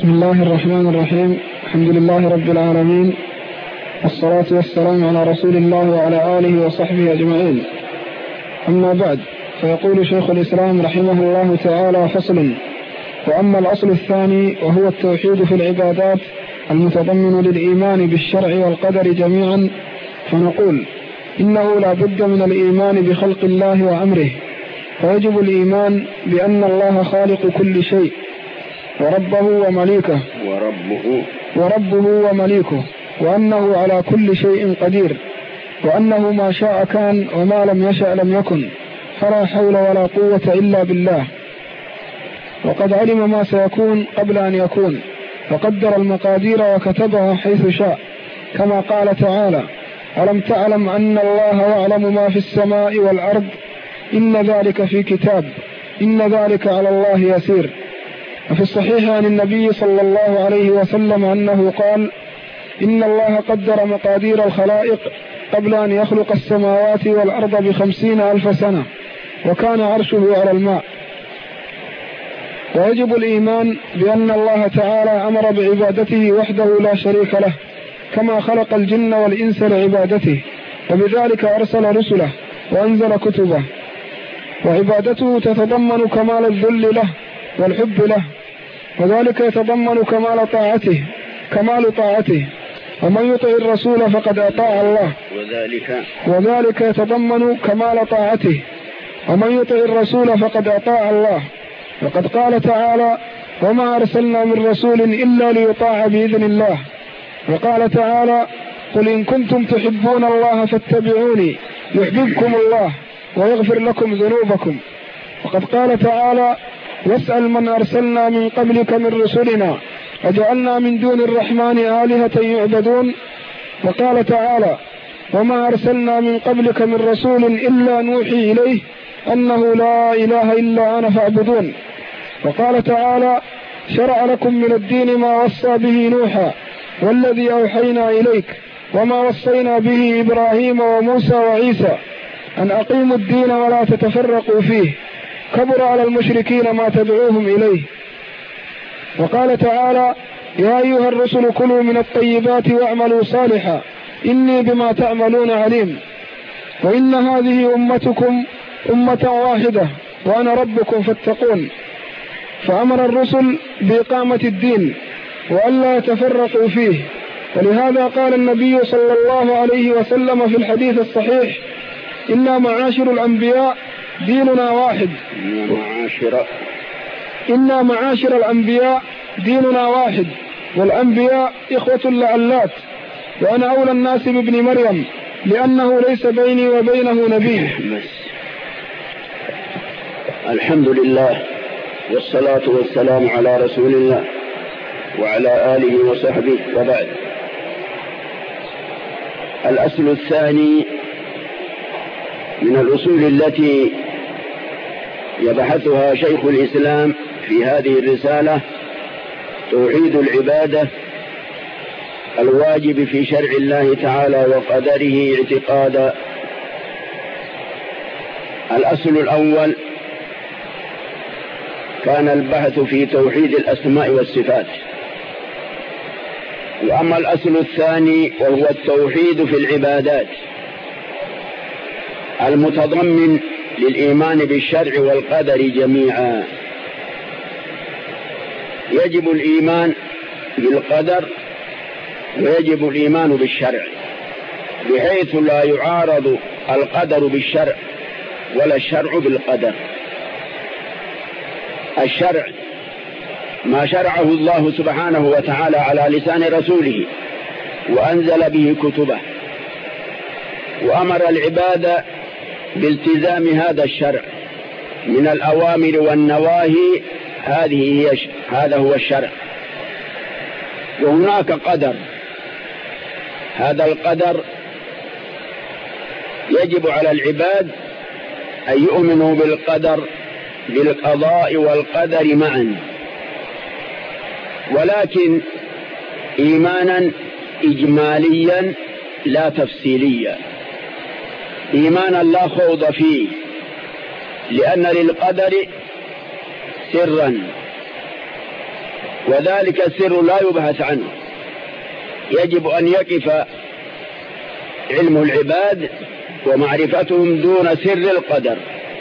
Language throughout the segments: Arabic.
بسم الله الرحمن الرحيم. الحمد لله رب العالمين، والصلاة والسلام على رسول الله وعلى آله وصحبه أجمعين. أما بعد، فيقول شيخ الإسلام رحمه الله تعالى: فصل. وأما الأصل الثاني وهو التوحيد في العبادات المتضمن للإيمان بالشرع والقدر جميعا، فنقول إنه لا بد من الإيمان بخلق الله وأمره، فيجب الإيمان بأن الله خالق كل شيء وربه ومليكه، وأنه على كل شيء قدير، وأنه ما شاء كان وما لم يشأ لم يكن، فلا حول ولا قوة إلا بالله. وقد علم ما سيكون قبل أن يكون، وقدر المقادير وكتبها حيث شاء، كما قال تعالى: ألم تعلم أن الله يعلم ما في السماء والأرض، إن ذلك في كتاب، إن ذلك على الله يسير. وفي الصحيح عن النبي صلى الله عليه وسلم أنه قال: إن الله قدر مقادير الخلائق قبل أن يخلق السماوات والأرض ب50,000 سنة، وكان عرشه على الماء. ويجب الإيمان بأن الله تعالى أمر بعبادته وحده لا شريك له، كما خلق الجن والإنس لعبادته، وبذلك أرسل رسله وأنزل كتبه. وعبادته تتضمن كمال الذل له والحب له، وذلك يتضمن كمال طاعته، ومن يطع الرسول فقد أطاع الله، وذلك يتضمن كمال طاعته، ومن يطع الرسول فقد أطاع الله. وقد قال تعالى: وما أرسلنا من رسول إلا ليطاع بإذن الله. وقال تعالى: قل إن كنتم تحبون الله فاتبعوني يحببكم الله ويغفر لكم ذنوبكم. وقد قال تعالى: واسأل من أرسلنا من قبلك من رسلنا أجعلنا من دون الرحمن آلهة يعبدون. وقال تعالى: وما أرسلنا من قبلك من رسول إلا نوحي إليه أنه لا إله إلا أنا فاعبدون. وقال تعالى: شرع لكم من الدين ما وصى به نوحا والذي أوحينا إليك وما وصينا به إبراهيم وموسى وعيسى أن أقيموا الدين ولا تتفرقوا فيه، كبر على المشركين ما تدعوهم إليه. وقال تعالى: يا أيها الرسل كلوا من الطيبات واعملوا صالحا إني بما تعملون عليم. وإن هذه أمتكم أمة واحدة وأنا ربكم فاتقون. فأمر الرسل بإقامة الدين وألا يتفرقوا فيه. ولهذا قال النبي صلى الله عليه وسلم في الحديث الصحيح: إنا معاشر الأنبياء ديننا واحد، إنا معاشر الأنبياء ديننا واحد، والأنبياء إخوة لعلات، وأنا أولى الناس بابن مريم لأنه ليس بيني وبينه نبي. الحمد لله، والصلاة والسلام على رسول الله وعلى آله وصحبه، وبعد. الأصل الثاني من الأصول التي يبحثها شيخ الإسلام في هذه الرسالة توحيد العبادة الواجب في شرع الله تعالى وقدره اعتقادا. الأصل الأول كان البحث في توحيد الأسماء والصفات. وأما الأصل الثاني وهو التوحيد في العبادات المتضمن للإيمان بالشرع والقدر جميعا. يجب الإيمان بالقدر ويجب الإيمان بالشرع، بحيث لا يعارض القدر بالشرع ولا الشرع بالقدر. الشرع ما شرعه الله سبحانه وتعالى على لسان رسوله وأنزل به كتبه، وأمر العباد بالتزام هذا الشرع من الأوامر والنواهي. هذا هو الشرع. وهناك قدر، هذا القدر يجب على العباد أن يؤمنوا بالقدر، بالقضاء والقدر معا، ولكن إيمانا إجماليا لا تفصيليا، إيمانا لا خوض فيه، لأن للقدر سرا وذلك السر لا يبحث عنه، يجب أن يقف علم العباد ومعرفتهم دون سر القدر.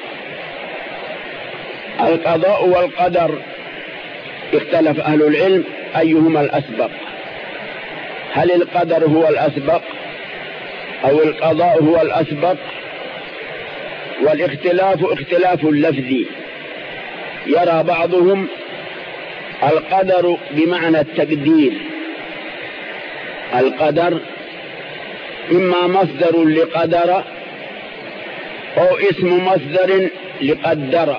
القضاء والقدر اختلف أهل العلم أيهما الأسبق، هل القدر هو الأسبق أو القضاء هو الأسبق؟ والاختلاف اختلاف لفظي، يرى بعضهم القدر بمعنى التقدير، القدر إما مصدر لقدر أو اسم مصدر لقدر.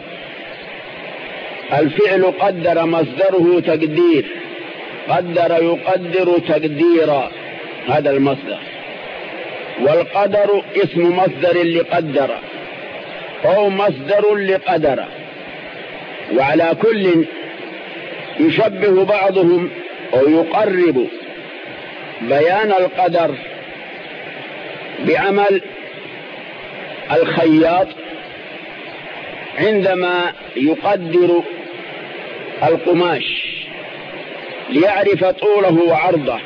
الفعل قدر مصدره تقدير، قدر يقدر تقديرا، هذا المصدر. والقدر اسم مصدر لقدر أو مصدر لقدر. وعلى كل يشبه بعضهم أو يقرب بيان القدر بعمل الخياط عندما يقدر القماش ليعرف طوله وعرضه،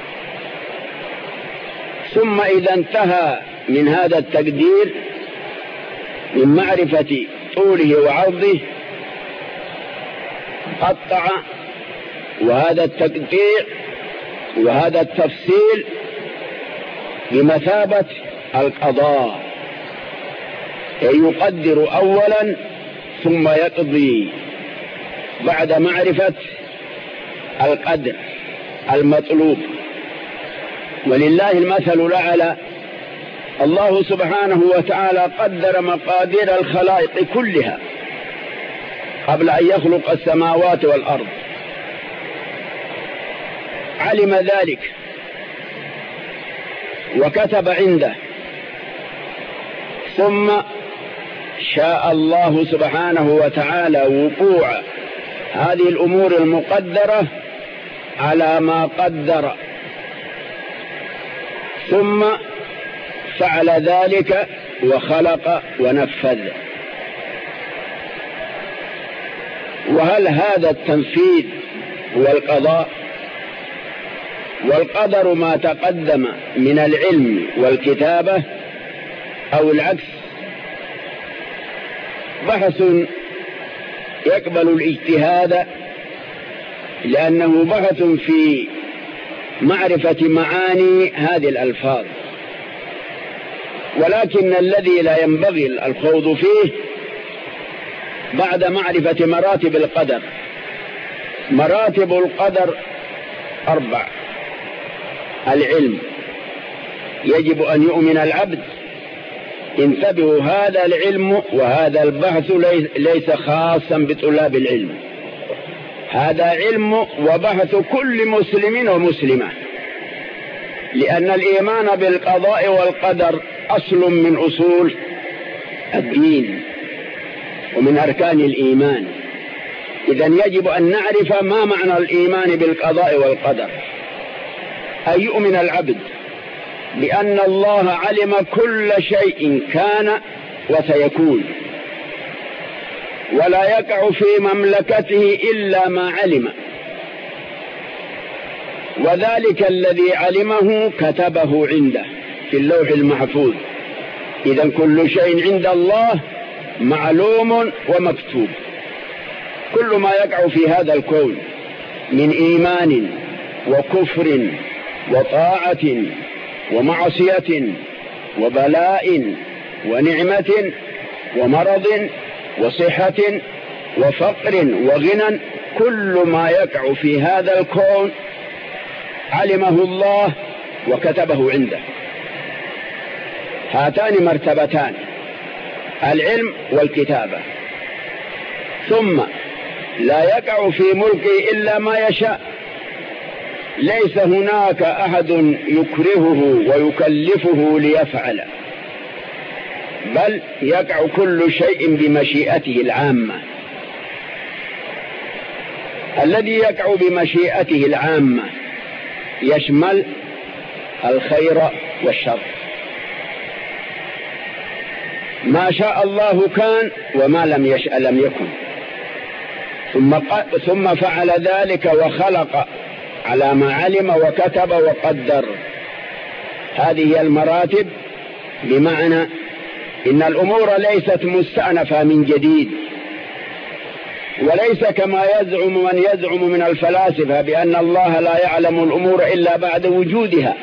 ثم إذا انتهى من هذا التقدير من معرفة طوله وعرضه قطع، وهذا التقطيع وهذا التفصيل بمثابة القضاء، يقدر أولا ثم يقضي بعد معرفة القدر المطلوب. ولله المثل الأعلى، الله سبحانه وتعالى قدر مقادير الخلائق كلها قبل أن يخلق السماوات والأرض، علم ذلك وكتب عنده، ثم شاء الله سبحانه وتعالى وقوع هذه الأمور المقدرة على ما قدر، ثم فعل ذلك وخلق ونفذ. وهل هذا التنفيذ هو القضاء؟ والقدر ما تقدم من العلم والكتابة أو العكس؟ بحث يقبل الاجتهاد، لأنه بحث في معرفة معاني هذه الألفاظ، ولكن الذي لا ينبغي الخوض فيه بعد معرفة مراتب القدر. مراتب القدر 4: العلم، يجب أن يؤمن العبد. انتبهوا، هذا العلم وهذا البحث ليس خاصا بطلاب العلم، هذا علم وبحث كل مسلم ومسلمة، لأن الإيمان بالقضاء والقدر أصل من أصول الدين ومن أركان الإيمان. إذن يجب أن نعرف ما معنى الإيمان بالقضاء والقدر. أن يؤمن العبد بأن الله علم كل شيء كان وسيكون، ولا يقع في مملكته إلا ما علم، وذلك الذي علمه كتبه عنده في اللوح المحفوظ. إذن كل شيء عند الله معلوم ومكتوب. كل ما يقع في هذا الكون من إيمان وكفر وطاعة ومعصية وبلاء ونعمة ومرض وصحة وفقر وغنى، كل ما يقع في هذا الكون علمه الله وكتبه عنده. هاتان مرتبتان، العلم والكتابة. ثم لا يقع في ملكه إلا ما يشاء، ليس هناك أحد يكرهه ويكلفه ليفعل، بل يقع كل شيء بمشيئته العامة. الذي يقع بمشيئته العامة يشمل الخير والشر، ما شاء الله كان وما لم يشأ لم يكن. ثم فعل ذلك وخلق على ما علم وكتب وقدر. هذه المراتب، بمعنى إن الأمور ليست مستأنفة من جديد، وليس كما يزعم من يزعم من الفلاسفة بأن الله لا يعلم الأمور إلا بعد وجودها،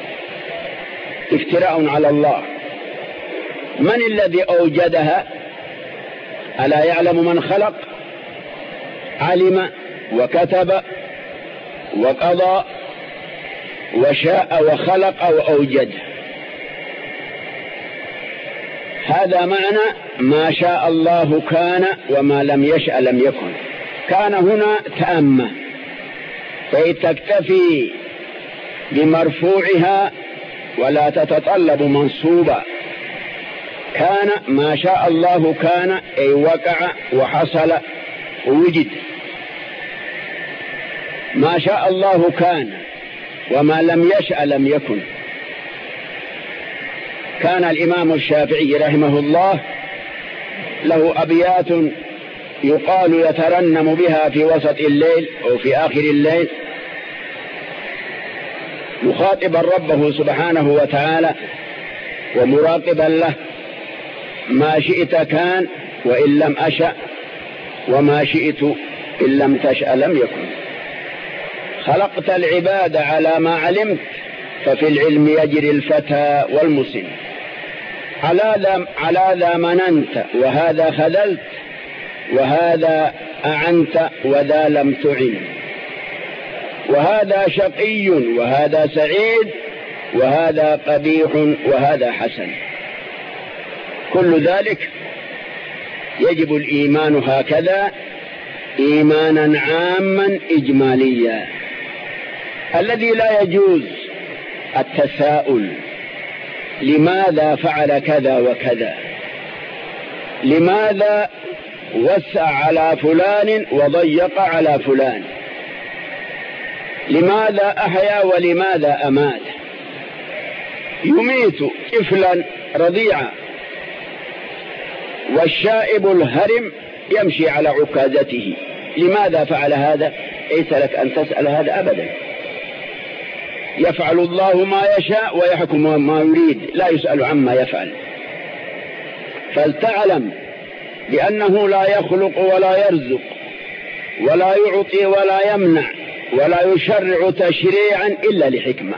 افتراء على الله. من الذي أوجدها؟ ألا يعلم من خلق؟ علم وكتب وقضى وشاء وخلق وأوجد. هذا معنى ما شاء الله كان وما لم يشأ لم يكن. كان هنا تامة، كي تكتفي بمرفوعها ولا تتطلب منصوبا. كان ما شاء الله كان، أي وقع وحصل ووجد. ما شاء الله كان وما لم يشأ لم يكن. كان الإمام الشافعي رحمه الله له أبيات يقال يترنم بها في وسط الليل أو في آخر الليل، مخاطبا ربه سبحانه وتعالى ومراقبا له: ما شئت كان وإن لم أشأ، وما شئت إن لم تشأ لم يكن. خلقت العباد على ما علمت، ففي العلم يجري الفتى والمسن. على ذا مننت وهذا خذلت، وهذا أعنت وذا لم تعن، وهذا شقي وهذا سعيد، وهذا قبيح وهذا حسن. كل ذلك يجب الإيمان هكذا إيمانا عاما إجماليا، الذي لا يجوز التساؤل: لماذا فعل كذا وكذا؟ لماذا وسع على فلان وضيق على فلان؟ لماذا أحيا ولماذا أمات؟ يميت طفلا رضيعا والشائب الهرم يمشي على عكازته. لماذا فعل هذا؟ ليس لك أن تسأل هذا أبدا. يفعل الله ما يشاء ويحكم ما يريد، لا يسأل عما يفعل. فلتعلم بأنه لا يخلق ولا يرزق ولا يعطي ولا يمنع ولا يشرع تشريعا إلا لحكمة.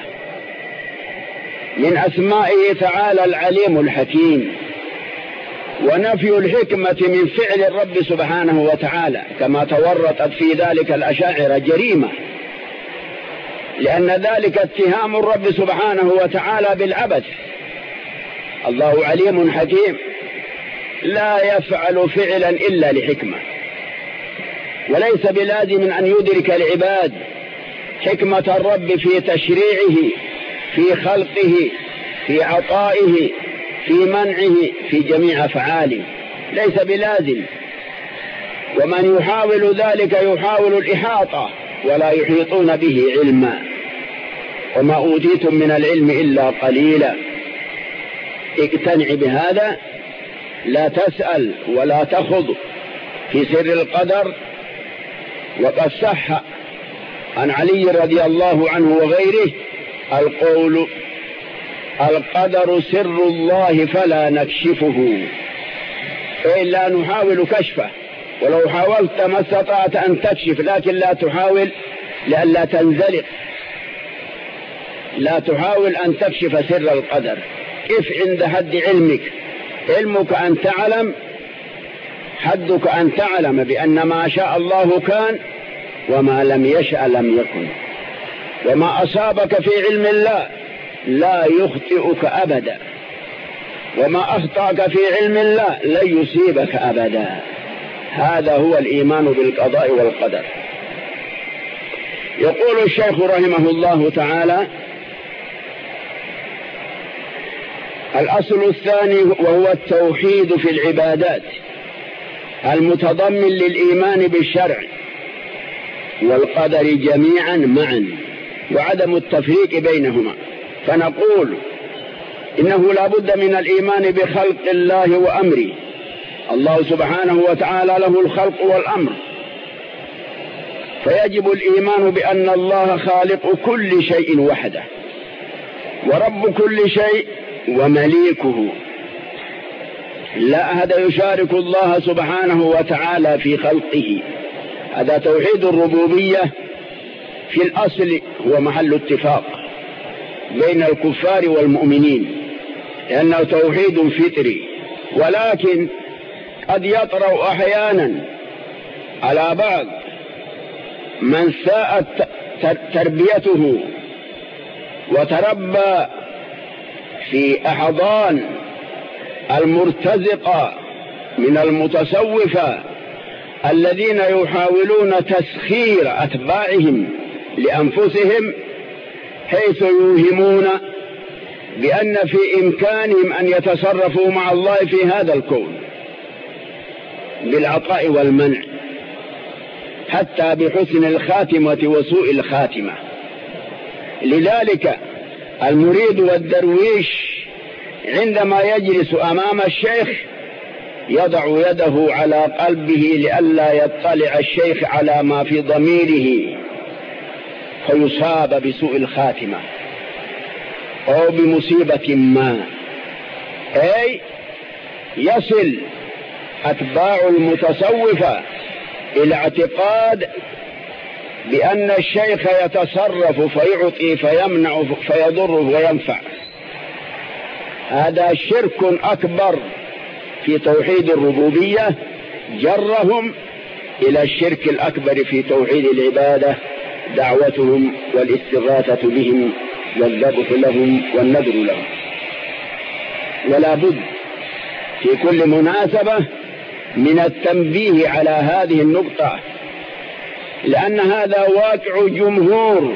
من أسمائه تعالى العليم الحكيم. ونفي الحكمة من فعل الرب سبحانه وتعالى كما تورطت في ذلك الأشاعرة جريمة، لأن ذلك اتهام الرب سبحانه وتعالى بالعبث. الله عليم حكيم، لا يفعل فعلا إلا لحكمة، وليس بلازم أن يدرك العباد حكمة الرب في تشريعه، في خلقه، في عطائه، في منعه، في جميع أفعاله، ليس بلازم. ومن يحاول ذلك يحاول الإحاطة ولا يحيطون به علما. وما أوتيتم من العلم إلا قليلا. اقتنع بهذا، لا تسأل ولا تخض في سر القدر. وقد صح عن علي رضي الله عنه وغيره القول: القدر سر الله فلا نكشفه، أي لا نحاول كشفه، ولو حاولت ما استطعت أن تكشف، لكن لا تحاول لئلا تنزلق. لا تحاول أن تكشف سر القدر. كيف عند حد علمك؟ علمك أن تعلم، حدك أن تعلم بأن ما شاء الله كان وما لم يشأ لم يكن. وما أصابك في علم الله لا يخطئك أبدا، وما أخطأك في علم الله لن يصيبك أبدا. هذا هو الإيمان بالقضاء والقدر. يقول الشيخ رحمه الله تعالى: الأصل الثاني وهو التوحيد في العبادات المتضمن للإيمان بالشرع والقدر جميعا معا، وعدم التفريق بينهما. فنقول إنه لا بد من الإيمان بخلق الله وأمره. الله سبحانه وتعالى له الخلق والأمر، فيجب الإيمان بأن الله خالق كل شيء وحده ورب كل شيء ومليكه، لا أحد يشارك الله سبحانه وتعالى في خلقه. هذا توحيد الربوبية في الأصل هو محل اتفاق بين الكفار والمؤمنين، لأنه توحيد فطري، ولكن قد يطرأ أحيانا على بعض من ساءت تربيته وتربى في أحضان المرتزقة من المتصوفة الذين يحاولون تسخير أتباعهم لأنفسهم، حيث يوهمون بأن في إمكانهم أن يتصرفوا مع الله في هذا الكون بالعطاء والمنع، حتى بحسن الخاتمة وسوء الخاتمة. لذلك المريد والدرويش عندما يجلس أمام الشيخ يضع يده على قلبه لئلا يطلع الشيخ على ما في ضميره فيصاب بسوء الخاتمة أو بمصيبة ما، أي يصل أتباع المتصوفة إلى اعتقاد بأن الشيخ يتصرف فيعطي فيمنع فيضر وينفع. هذا شرك أكبر في توحيد الربوبية جرهم إلى الشرك الأكبر في توحيد العبادة، دعوتهم والاستغاثة بهم والذبح لهم والنذر لهم. ولا بد في كل مناسبة من التنبيه على هذه النقطة، لأن هذا واقع جمهور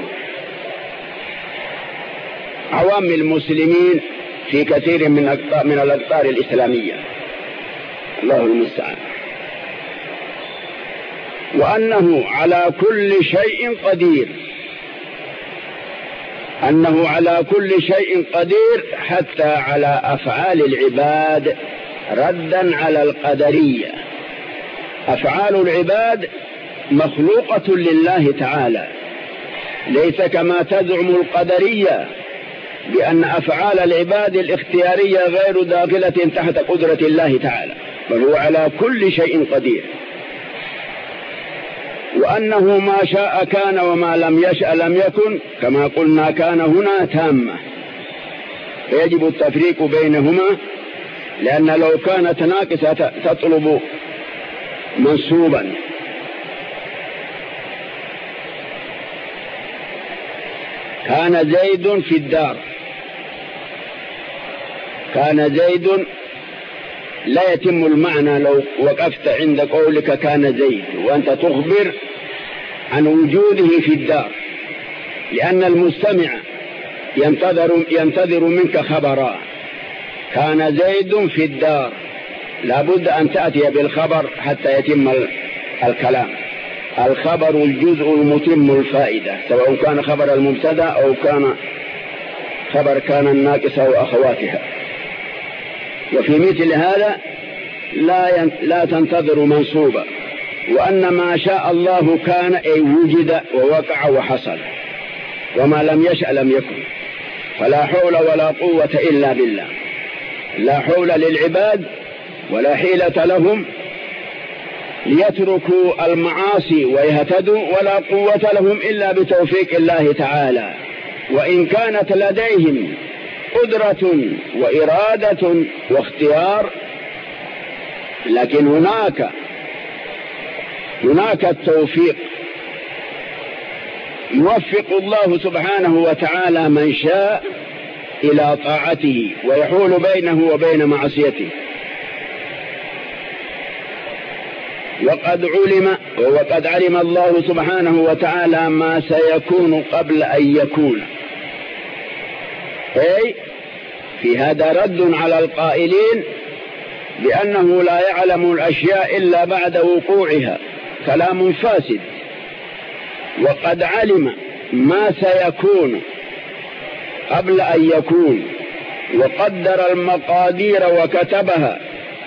عوام المسلمين في كثير من الأقطار الإسلامية، الله المستعان. وأنه على كل شيء قدير، أنه على كل شيء قدير حتى على أفعال العباد، ردا على القدرية. أفعال العباد مخلوقة لله تعالى، ليس كما تزعم القدرية بأن أفعال العباد الاختيارية غير داخلة تحت قدرة الله تعالى، بل هو على كل شيء قدير. وأنه ما شاء كان وما لم يشأ لم يكن، كما قلنا كان هنا تامة، فيجب التفريق بينهما، لأن لو كانت ناقصة تطلب منصوبا. كان زيد في الدار، كان زيد لا يتم المعنى لو وقفت عند قولك كان زيد وأنت تخبر عن وجوده في الدار، لأن المستمع ينتظر منك خبرا. كان زيد في الدار، لابد أن تأتي بالخبر حتى يتم الكلام. الخبر الجزء المتم الفائدة، سواء كان خبر المبتدأ أو كان خبر كان الناقصة وأخواتها. وفي مثل هذا لا تنتظر منصوبا. وأن ما شاء الله كان أي وجد ووقع وحصل، وما لم يشأ لم يكن. فلا حول ولا قوة إلا بالله، لا حول للعباد ولا حيلة لهم ليتركوا المعاصي ويهتدوا، ولا قوة لهم إلا بتوفيق الله تعالى. وإن كانت لديهم قدرة وإرادة واختيار، لكن هناك التوفيق. يوفق الله سبحانه وتعالى من شاء إلى طاعته ويحول بينه وبين معصيته. وقد علم الله سبحانه وتعالى ما سيكون قبل أن يكون. أي في هذا رد على القائلين بأنه لا يعلم الأشياء إلا بعد وقوعها، كلام فاسد. وقد علم ما سيكون قبل أن يكون، وقدر المقادير وكتبها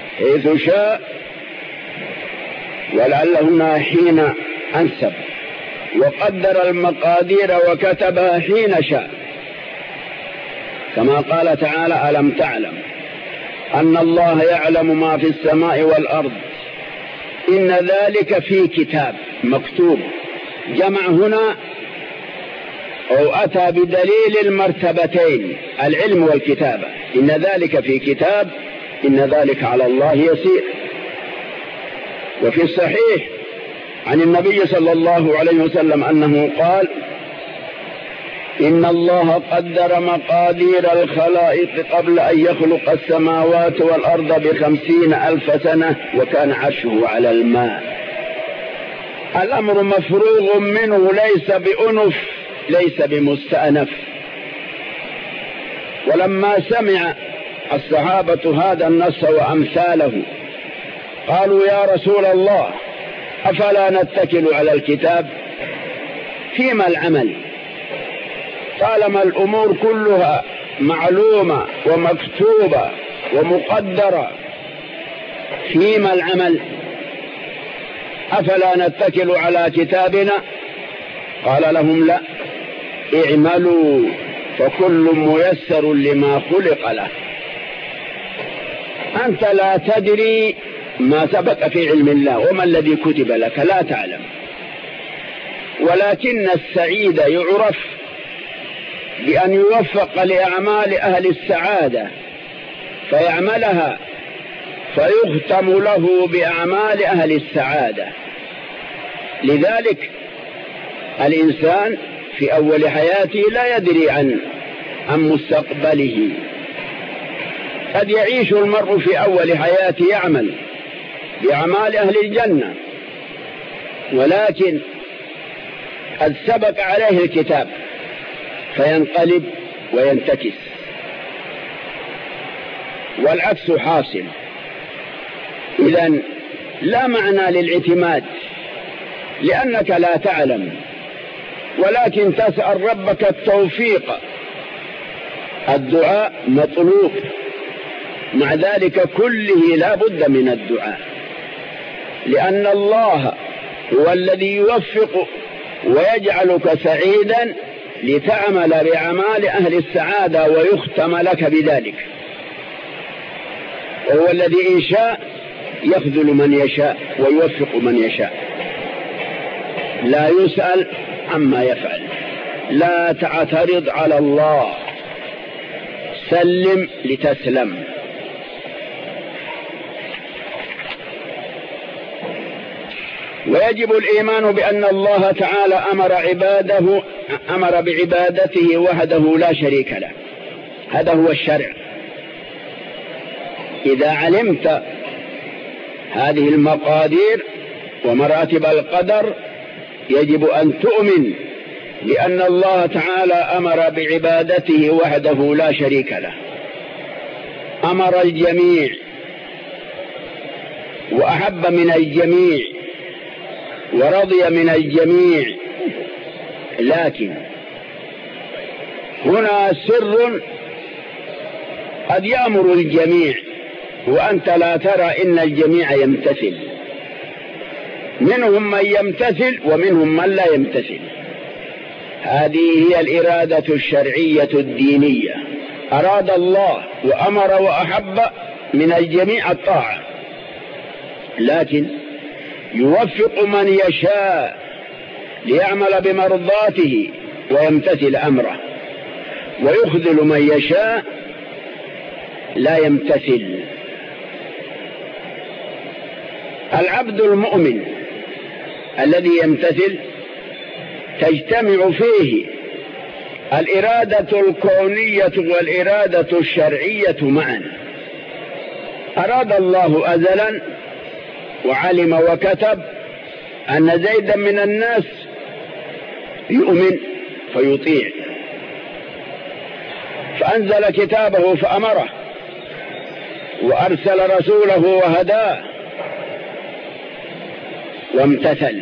حيث شاء. ولعل هنا حين أنسب وقدر المقادير وكتبها حين شاء، كما قال تعالى: ألم تعلم أن الله يعلم ما في السماء والأرض إن ذلك في كتاب مكتوب. جمع هنا أو أتى بدليل المرتبتين، العلم والكتابة. إن ذلك في كتاب، إن ذلك على الله يسير. وفي الصحيح عن النبي صلى الله عليه وسلم أنه قال: إن الله قدر مقادير الخلائق قبل أن يخلق السماوات والأرض ب50,000 سنة، وكان عرشه على الماء. الأمر مفروغ منه، ليس بأنف، ليس بمستأنف. ولما سمع الصحابة هذا النص وأمثاله قالوا: يا رسول الله، أفلا نتكل على الكتاب؟ فيما العمل؟ طالما الأمور كلها معلومة ومكتوبة ومقدرة، فيما العمل؟ أفلا نتكل على كتابنا؟ قال لهم: لا، اعملوا فكل ميسر لما خلق له. أنت لا تدري ما سبق في علم الله وما الذي كتب لك، لا تعلم. ولكن السعيد يعرف بأن يوفق لأعمال أهل السعادة فيعملها، فيختم له بأعمال أهل السعادة. لذلك الإنسان في أول حياته لا يدري عن مستقبله. قد يعيش المرء في أول حياته يعمل بأعمال أهل الجنة، ولكن قد سبق عليه الكتاب فينقلب وينتكس، والعكس حاصل. إذن لا معنى للاعتماد، لأنك لا تعلم، ولكن تسأل ربك التوفيق. الدعاء مطلوب، مع ذلك كله لا بد من الدعاء، لأن الله هو الذي يوفق ويجعلك سعيدا لتعمل بأعمال أهل السعادة ويختم لك بذلك. وهو الذي إن شاء يخذل من يشاء ويوفق من يشاء، لا يسأل عما يفعل. لا تعترض على الله، سلم لتسلم. ويجب الإيمان بأن الله تعالى أمر بعبادته وحده لا شريك له. هذا هو الشرع. إذا علمت هذه المقادير ومراتب القدر يجب أن تؤمن بأن الله تعالى أمر بعبادته وحده لا شريك له. أمر الجميع وأحب من الجميع ورضي من الجميع، لكن هنا سر قد يأمر الجميع وأنت لا ترى إن الجميع يمتثل. منهم من يمتثل ومنهم من لا يمتثل. هذه هي الإرادة الشرعية الدينية. أراد الله وأمر وأحب من الجميع الطاعة، لكن يوفق من يشاء ليعمل بمرضاته ويمتثل أمره، ويخذل من يشاء لا يمتثل. العبد المؤمن الذي يمتثل تجتمع فيه الإرادة الكونية والإرادة الشرعية معا. أراد الله أزلا وعلم وكتب أن زيدا من الناس يؤمن فيطيع، فأنزل كتابه فأمره وأرسل رسوله وهداه وامتثل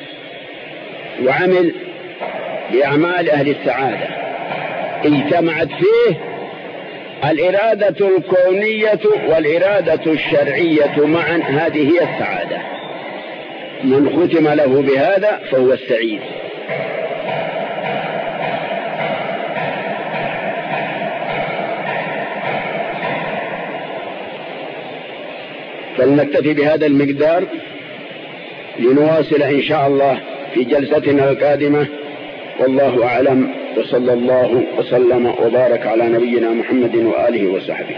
وعمل بأعمال أهل السعادة. اجتمعت فيه الإرادة الكونية والإرادة الشرعية معا، هذه هي السعادة. من ختم له بهذا فهو السعيد. فلنكتفي بهذا المقدار لنواصل إن شاء الله في جلستنا القادمة. والله أعلم، وصلى الله وسلم وبارك على نبينا محمد وآله وصحبه.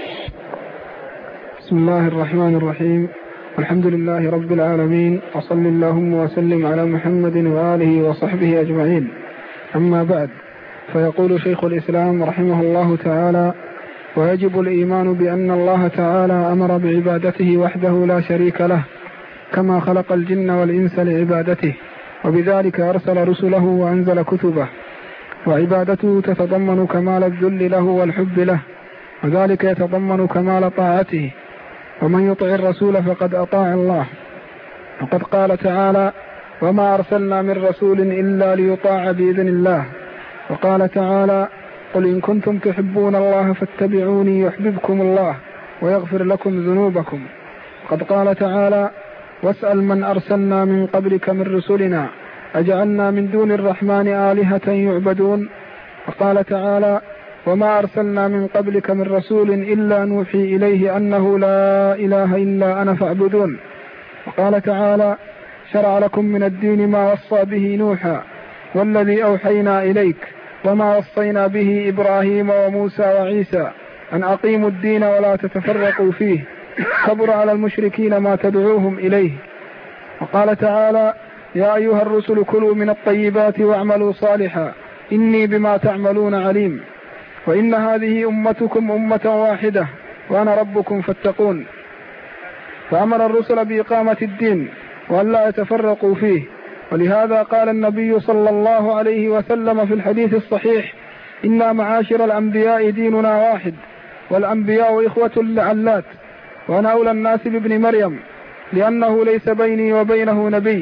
بسم الله الرحمن الرحيم. الحمد لله رب العالمين، وصل اللهم وسلم على محمد وآله وصحبه أجمعين. أما بعد، فيقول شيخ الإسلام رحمه الله تعالى: ويجب الإيمان بأن الله تعالى أمر بعبادته وحده لا شريك له، كما خلق الجن والإنس لعبادته، وبذلك أرسل رسله وأنزل كتبه. وعبادته تتضمن كمال الذل له والحب له، وذلك يتضمن كمال طاعته. ومن يطع الرسول فقد أطاع الله. وقد قال تعالى: وما أرسلنا من رسول إلا ليطاع بإذن الله. وقال تعالى: قل إن كنتم تحبون الله فاتبعوني يحببكم الله ويغفر لكم ذنوبكم. قد قال تعالى: واسأل من أرسلنا من قبلك من رسلنا أجعلنا من دون الرحمن آلهة يعبدون. وقال تعالى: وما أرسلنا من قبلك من رسول إلا نوحي إليه أنه لا إله إلا أنا فاعبدون. وقال تعالى: شرع لكم من الدين ما وصى به نوحا والذي أوحينا إليك وما وصينا به إبراهيم وموسى وعيسى أن أقيموا الدين ولا تتفرقوا فيه، كبر على المشركين ما تدعوهم إليه. وقال تعالى: يا أيها الرسل كلوا من الطيبات واعملوا صالحا إني بما تعملون عليم. وإن هذه أمتكم أمة واحدة وأنا ربكم فاتقون. فأمر الرسل بإقامة الدين وأن لا يتفرقوا فيه. ولهذا قال النبي صلى الله عليه وسلم في الحديث الصحيح: إنا معاشر الأنبياء ديننا واحد، والأنبياء إخوة لعلات، وأنا أولى الناس بابن مريم لأنه ليس بيني وبينه نبي.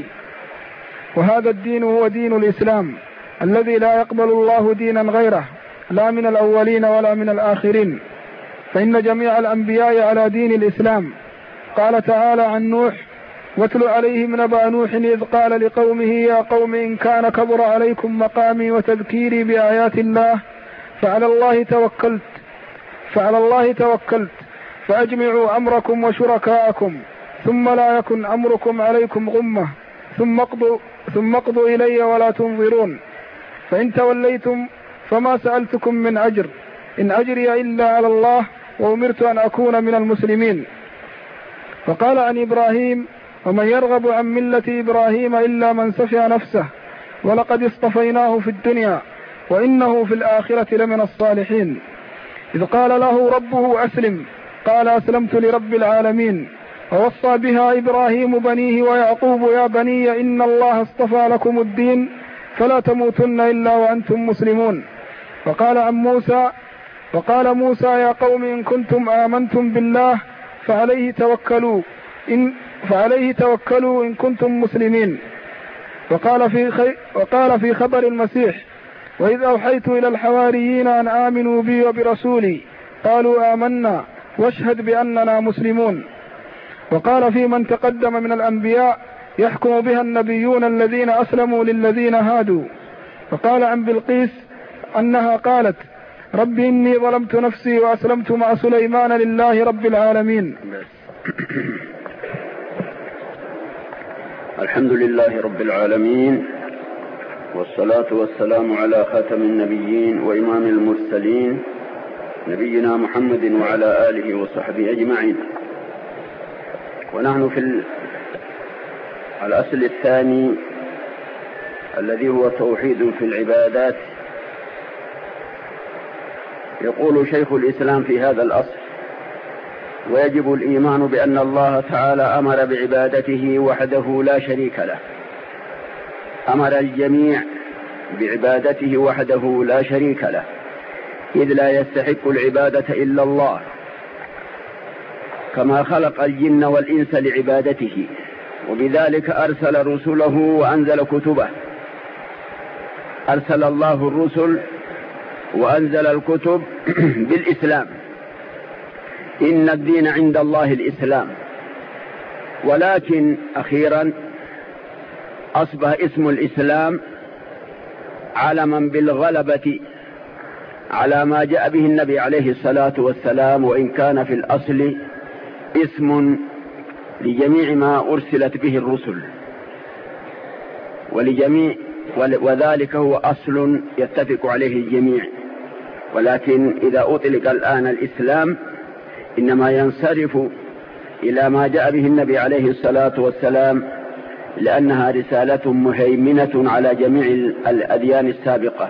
وهذا الدين هو دين الإسلام الذي لا يقبل الله دينا غيره، لا من الأولين ولا من الآخرين، فإن جميع الأنبياء على دين الإسلام. قال تعالى عن نوح: واتل عليهم نبأ نوح إذ قال لقومه يا قوم إن كان كبر عليكم مقامي وتذكيري بآيات الله فعلى الله توكلت فأجمعوا أمركم وشركاءكم ثم لا يكن أمركم عليكم غمة ثم اقضوا إلي ولا تنظرون. فإن توليتم فما سألتكم من أجر إن أجري إلا على الله وأمرت أن أكون من المسلمين. فقال عن إبراهيم: ومن يرغب عن ملة إبراهيم إلا من سفه نفسه ولقد اصطفيناه في الدنيا وإنه في الآخرة لمن الصالحين. إذ قال له ربه أسلم قال أسلمت لرب العالمين. ووصى بها إبراهيم بنيه ويعقوب: يا بني إن الله اصطفى لكم الدين فلا تموتن إلا وأنتم مسلمون. وقال موسى: يا قوم إن كنتم آمنتم بالله فعليه توكلوا إن كنتم مسلمين. وقال في خبر المسيح: وإذ أوحيت إلى الحواريين أن آمنوا بي وبرسولي قالوا آمنا واشهد بأننا مسلمون. وقال في من تقدم من الأنبياء: يحكم بها النبيون الذين أسلموا للذين هادوا. وقال عن بلقيس أنها قالت: رب إني ظلمت نفسي وأسلمت مع سليمان لله رب العالمين. الحمد لله رب العالمين، والصلاة والسلام على خاتم النبيين وإمام المرسلين نبينا محمد وعلى آله وصحبه أجمعين. ونحن في الأصل الثاني الذي هو توحيد في العبادات. يقول شيخ الإسلام في هذا الأصل: ويجب الإيمان بأن الله تعالى أمر بعبادته وحده لا شريك له. أمر الجميع بعبادته وحده لا شريك له، إذ لا يستحق العبادة إلا الله، كما خلق الجن والإنس لعبادته، وبذلك أرسل رسله وأنزل كتبه. أرسل الله الرسل وأنزل الكتب بالإسلام. إن الدين عند الله الإسلام. ولكن أخيرا أصبح اسم الإسلام علما بالغلبة على ما جاء به النبي عليه الصلاة والسلام، وإن كان في الأصل اسم لجميع ما أرسلت به الرسل وذلك هو أصل يتفق عليه الجميع. ولكن إذا أطلق الآن الإسلام إنما ينصرف إلى ما جاء به النبي عليه الصلاة والسلام، لأنها رسالة مهيمنة على جميع الأديان السابقة.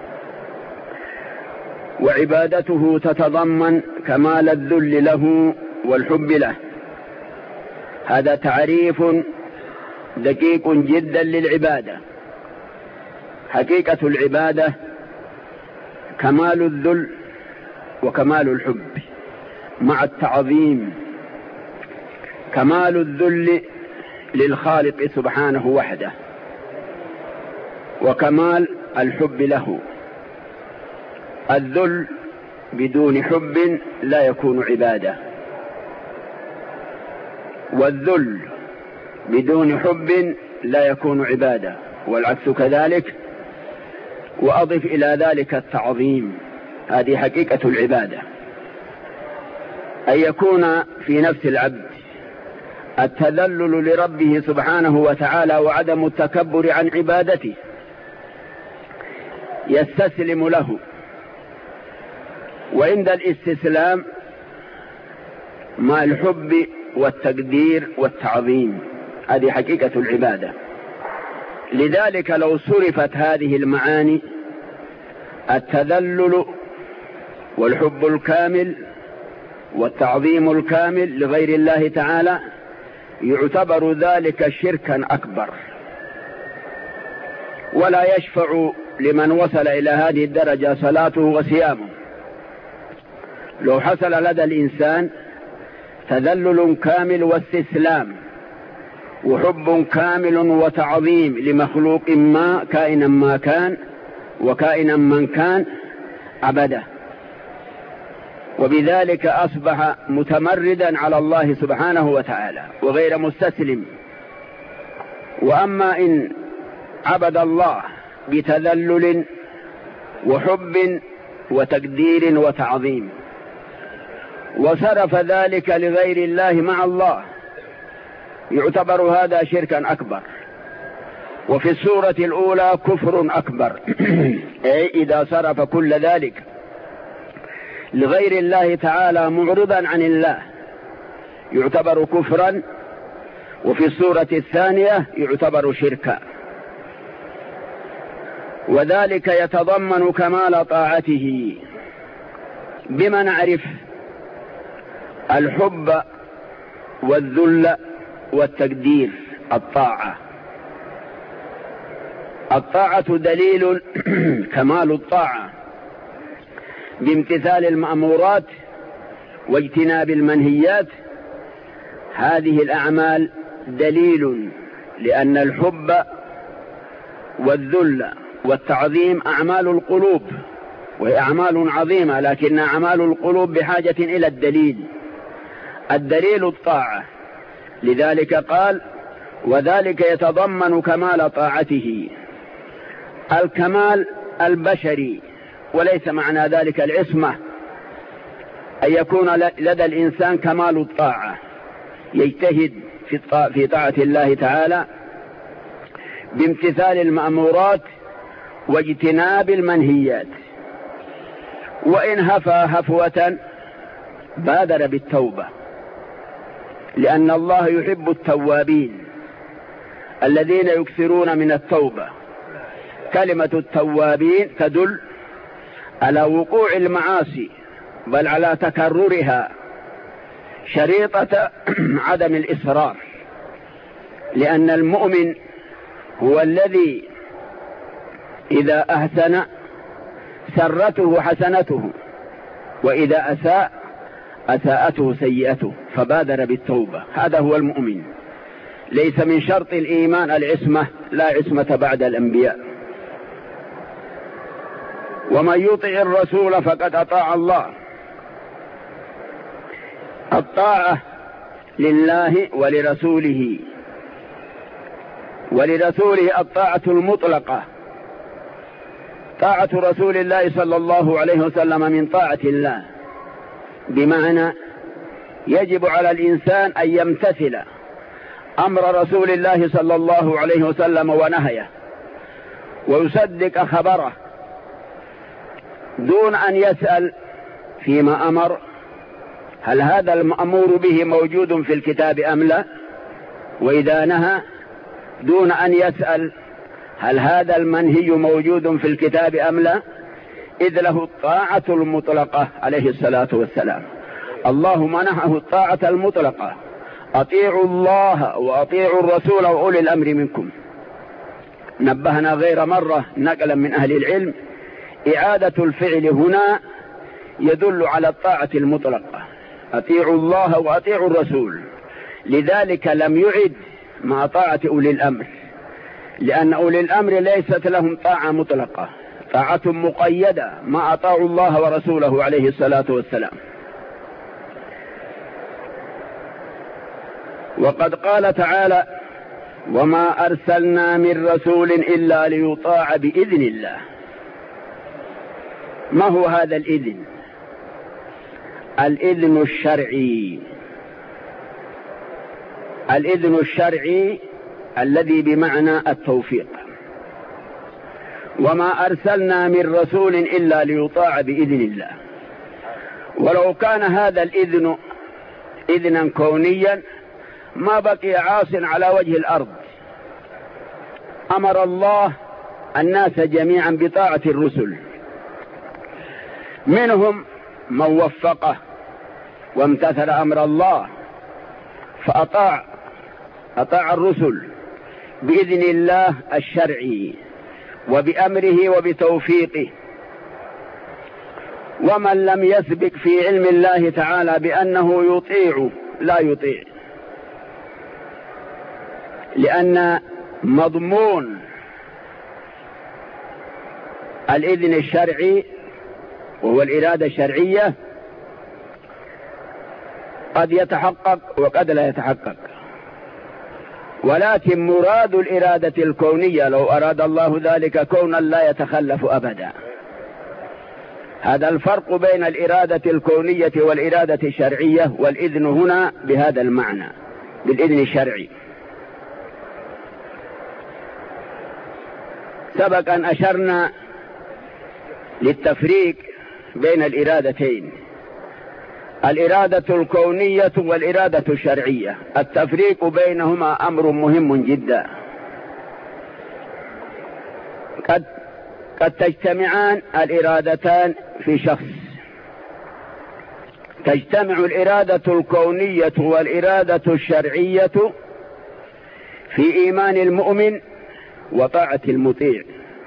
وعبادته تتضمن كمال الذل له والحب له. هذا تعريف دقيق جدا للعبادة. حقيقة العبادة كمال الذل وكمال الحب مع التعظيم. كمال الذل للخالق سبحانه وحده، وكمال الحب له. الذل بدون حب لا يكون عبادة، والذل بدون حب لا يكون عبادة، والعكس كذلك. وأضف إلى ذلك التعظيم. هذه حقيقة العبادة، أن يكون في نفس العبد التذلل لربه سبحانه وتعالى وعدم التكبر عن عبادته، يستسلم له. وعند الاستسلام مع الحب والتقدير والتعظيم. هذه حقيقة العبادة. لذلك لو صرفت هذه المعاني، التذلل والحب الكامل والتعظيم الكامل لغير الله تعالى، يعتبر ذلك شركا أكبر، ولا يشفع لمن وصل إلى هذه الدرجة صلاته وصيامه. لو حصل لدى الإنسان تذلل كامل واستسلام وحب كامل وتعظيم لمخلوق ما كائنا ما كان وكائنا من كان، عبده، وبذلك أصبح متمردا على الله سبحانه وتعالى وغير مستسلم. وأما إن عبد الله بتذلل وحب وتقدير وتعظيم وصرف ذلك لغير الله مع الله، يعتبر هذا شركا أكبر. وفي السورة الأولى كفر أكبر أي إذا صرف كل ذلك لغير الله تعالى معرضا عن الله يعتبر كفرا، وفي السورة الثانية يعتبر شركا. وذلك يتضمن كمال طاعته. بما نعرف الحب والذل والتقدير؟ الطاعة دليل كمال الطاعة بامتثال المأمورات واجتناب المنهيات. هذه الأعمال دليل، لأن الحب والذل والتعظيم أعمال القلوب، وهي أعمال عظيمة، لكن أعمال القلوب بحاجة إلى الدليل الطاعة. لذلك قال وذلك يتضمن كمال طاعته. الكمال البشري، وليس معنى ذلك العصمة، أن يكون لدى الإنسان كمال الطاعة، يجتهد في طاعة الله تعالى بامتثال المأمورات واجتناب المنهيات. وإن هفى هفوة بادر بالتوبة، لأن الله يحب التوابين الذين يكثرون من التوبة. كلمة التوابين تدل على وقوع المعاصي، بل على تكررها، شريطة عدم الإصرار. لأن المؤمن هو الذي إذا أحسن سرته حسنته، وإذا أساء أساءته سيئته، فبادر بالتوبة. هذا هو المؤمن. ليس من شرط الإيمان العصمة، لا عصمة بعد الأنبياء. ومن يطع الرسول فقد أطاع الله. الطاعة لله ولرسوله الطاعة المطلقة. طاعة رسول الله صلى الله عليه وسلم من طاعة الله، بمعنى يجب على الإنسان أن يمتثل أمر رسول الله صلى الله عليه وسلم ونهيه، ويصدق خبره دون أن يسأل فيما أمر هل هذا المأمور به موجود في الكتاب أم لا، وإذا نهى دون أن يسأل هل هذا المنهي موجود في الكتاب أم لا، إذ له الطاعة المطلقة عليه الصلاة والسلام. الله منحه الطاعة المطلقة، أطيعوا الله وأطيعوا الرسول وأولي الأمر منكم. نبهنا غير مرة نقلا من أهل العلم إعادة الفعل هنا يدل على الطاعة المطلقة، أطيعوا الله وأطيعوا الرسول، لذلك لم يعد مع طاعة أولي الأمر، لأن أولي الأمر ليست لهم طاعة مطلقة، طاعة مقيدة ما أطاعوا الله ورسوله عليه الصلاة والسلام. وقد قال تعالى وما أرسلنا من رسول إلا ليطاع بإذن الله. ما هو هذا الإذن؟ الإذن الشرعي، الإذن الشرعي الذي بمعنى التوفيق. وما أرسلنا من رسول إلا ليطاع بإذن الله. ولو كان هذا الإذن إذنا كونيا ما بقي عاص على وجه الأرض. أمر الله الناس جميعا بطاعة الرسل، منهم من وفقه وامتثل أمر الله فأطاع الرسل بإذن الله الشرعي وبأمره وبتوفيقه. ومن لم يسبق في علم الله تعالى بأنه يطيع لا يطيع، لأن مضمون الإذن الشرعي وهو الإرادة الشرعية قد يتحقق وقد لا يتحقق، ولكن مراد الإرادة الكونية لو أراد الله ذلك كونا لا يتخلف أبدا. هذا الفرق بين الإرادة الكونية والإرادة الشرعية، والإذن هنا بهذا المعنى بالإذن الشرعي. سبق أن أشرنا للتفريق بين الإرادتين، الإرادة الكونية والإرادة الشرعية. التفريق بينهما أمر مهم جدا. قد تجتمعان الإرادتان في شخص، تجتمع الإرادة الكونية والإرادة الشرعية في إيمان المؤمن وطاعة المطيع.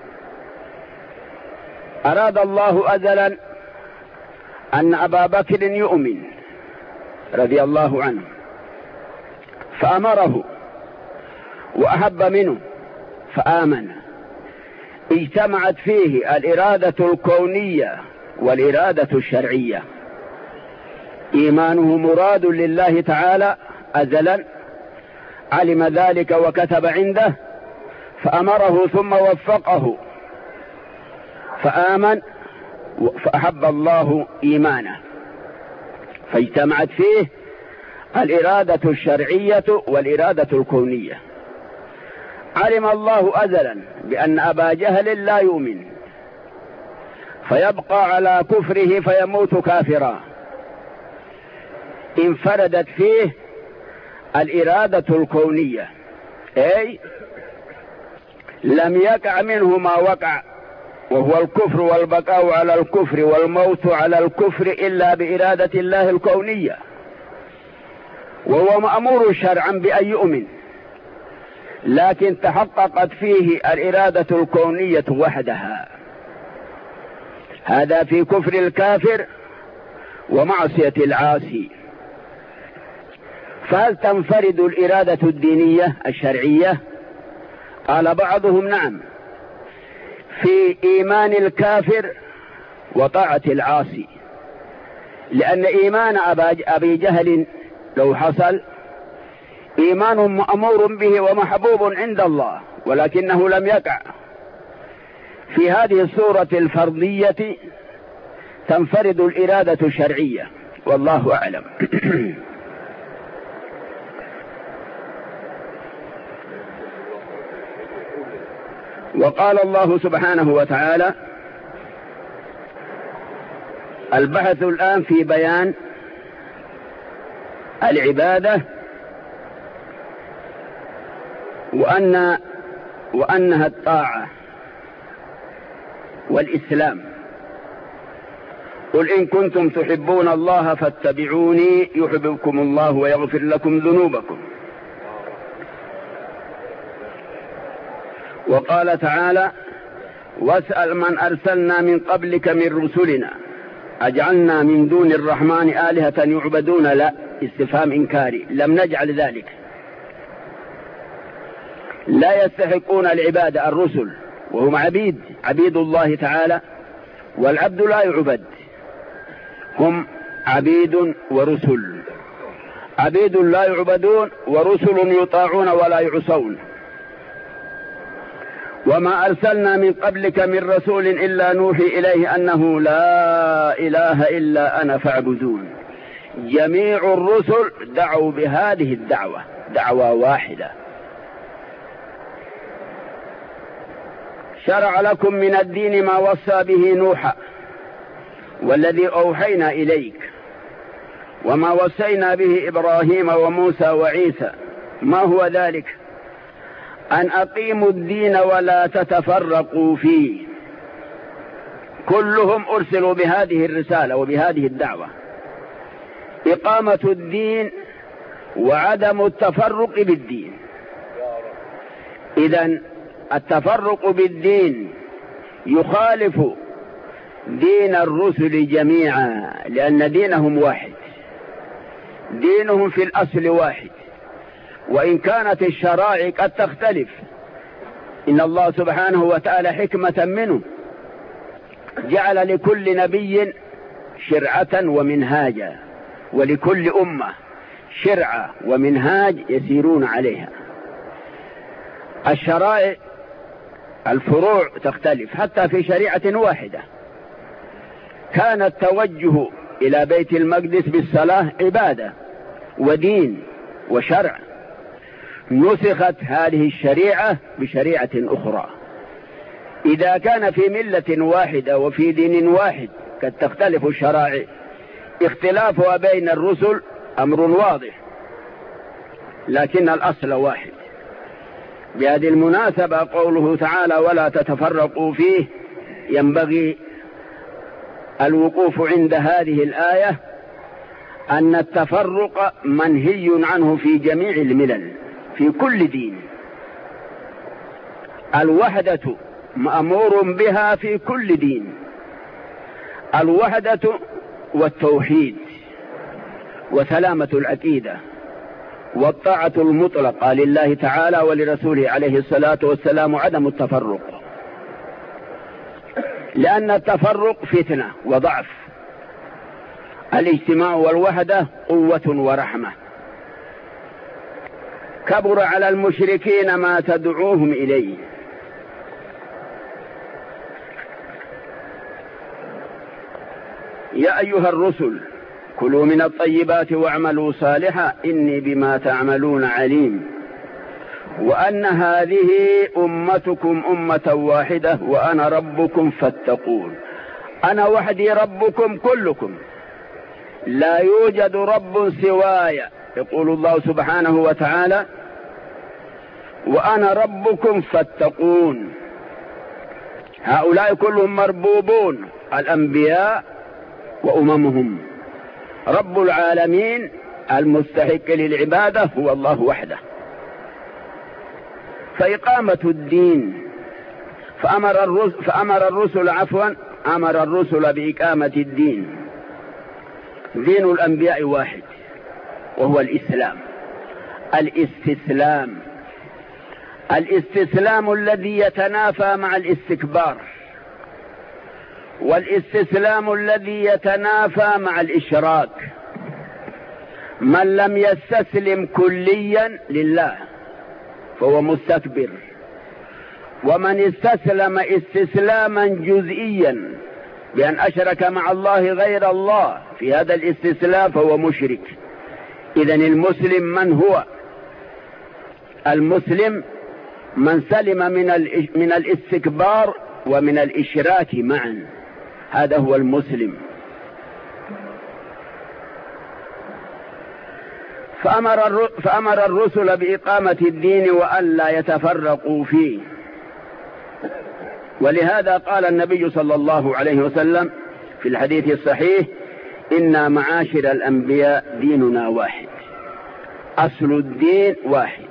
أراد الله أزلا أن أبا بكر يؤمن رضي الله عنه فأمره وأحب منه فآمن. اجتمعت فيه الإرادة الكونية والإرادة الشرعية. إيمانه مراد لله تعالى أزلا، علم ذلك وكتب عنده فأمره ثم وفقه فآمن فأحب الله إيمانه، فاجتمعت فيه الإرادة الشرعية والإرادة الكونية. علم الله أزلا بأن أبا جهل لا يؤمن فيبقى على كفره فيموت كافرا، انفردت فيه الإرادة الكونية، أي لم يقع منه ما وقع وهو الكفر والبقاء على الكفر والموت على الكفر إلا بإرادة الله الكونية، وهو مأمور شرعا بأن يؤمن، لكن تحققت فيه الإرادة الكونية وحدها. هذا في كفر الكافر ومعصية العاصي. فهل تنفرد الإرادة الدينية الشرعية؟ قال بعضهم نعم، في إيمان الكافر وطاعة العاصي، لأن إيمان أبي جهل لو حصل إيمان مأمور به ومحبوب عند الله، ولكنه لم يقع. في هذه الصورة الفرضية تنفرد الإرادة الشرعية، والله أعلم. وقال الله سبحانه وتعالى: البحث الآن في بيان العبادة وأنها الطاعة والإسلام. قل إن كنتم تحبون الله فاتبعوني يحببكم الله ويغفر لكم ذنوبكم. وقال تعالى: واسأل من أرسلنا من قبلك من رسلنا أجعلنا من دون الرحمن آلهة يعبدون؟ لا، استفهام إنكاري، لم نجعل ذلك. لا يستحقون العبادة الرسل، وهم عبيد الله تعالى، والعبد لا يعبد، هم عبيد ورسل، عبيد لا يعبدون ورسل يطاعون ولا يعصون. وما أرسلنا من قبلك من رسول إلا نوحي إليه أنه لا إله إلا أنا فاعبدون. جميع الرسل دعوا بهذه الدعوة، دعوة واحدة. شرع لكم من الدين ما وصى به نوحا والذي أوحينا إليك وما وصينا به إبراهيم وموسى وعيسى. ما هو ذلك؟ أن أقيموا الدين ولا تتفرقوا فيه. كلهم أرسلوا بهذه الرسالة وبهذه الدعوة، إقامة الدين وعدم التفرق بالدين. إذن التفرق بالدين يخالف دين الرسل جميعا، لأن دينهم واحد، دينهم في الأصل واحد، وإن كانت الشرائع قد تختلف. إن الله سبحانه وتعالى حكمة منه جعل لكل نبي شرعة ومنهاجا، ولكل أمة شرعة ومنهاج يسيرون عليها. الشرائع الفروع تختلف حتى في شريعة واحدة. كان التوجه إلى بيت المقدس بالصلاة عبادة ودين وشرع، نسخت هذه الشريعة بشريعة أخرى. إذا كان في ملة واحدة وفي دين واحد قد تختلف الشرائع، اختلافها بين الرسل أمر واضح، لكن الأصل واحد. بهذه المناسبة قوله تعالى: ولا تتفرقوا فيه، ينبغي الوقوف عند هذه الآية أن التفرق منهي عنه في جميع الملل في كل دين. الوحدة مأمور بها في كل دين، الوحدة والتوحيد وسلامة العقيدة والطاعة المطلقة لله تعالى ولرسوله عليه الصلاة والسلام، عدم التفرق، لأن التفرق فتنة وضعف، الاجتماع والوحدة قوة ورحمة. كبر على المشركين ما تدعوهم إليه. يا أيها الرسل كلوا من الطيبات واعملوا صالحا إني بما تعملون عليم، وأن هذه أمتكم أمة واحدة وأنا ربكم فاتقون. أنا وحدي ربكم كلكم، لا يوجد رب سواي، يقول الله سبحانه وتعالى: وأنا ربكم فاتقون. هؤلاء كلهم مربوبون، الأنبياء وأممهم. رب العالمين المستحق للعبادة هو الله وحده. فإقامة الدين أمر الرسل بإقامة الدين. دين الأنبياء واحد وهو الإسلام، الاستسلام الذي يتنافى مع الاستكبار، والاستسلام الذي يتنافى مع الإشراك. من لم يستسلم كليا لله فهو مستكبر، ومن استسلم استسلاما جزئيا بأن أشرك مع الله غير الله في هذا الاستسلام فهو مشرك. إذن المسلم من هو؟ المسلم من سلم من الاستكبار ومن الإشراك معا، هذا هو المسلم. فأمر الرسل بإقامة الدين وألا يتفرقوا فيه. ولهذا قال النبي صلى الله عليه وسلم في الحديث الصحيح: إنا معاشر الأنبياء ديننا واحد، أصل الدين واحد.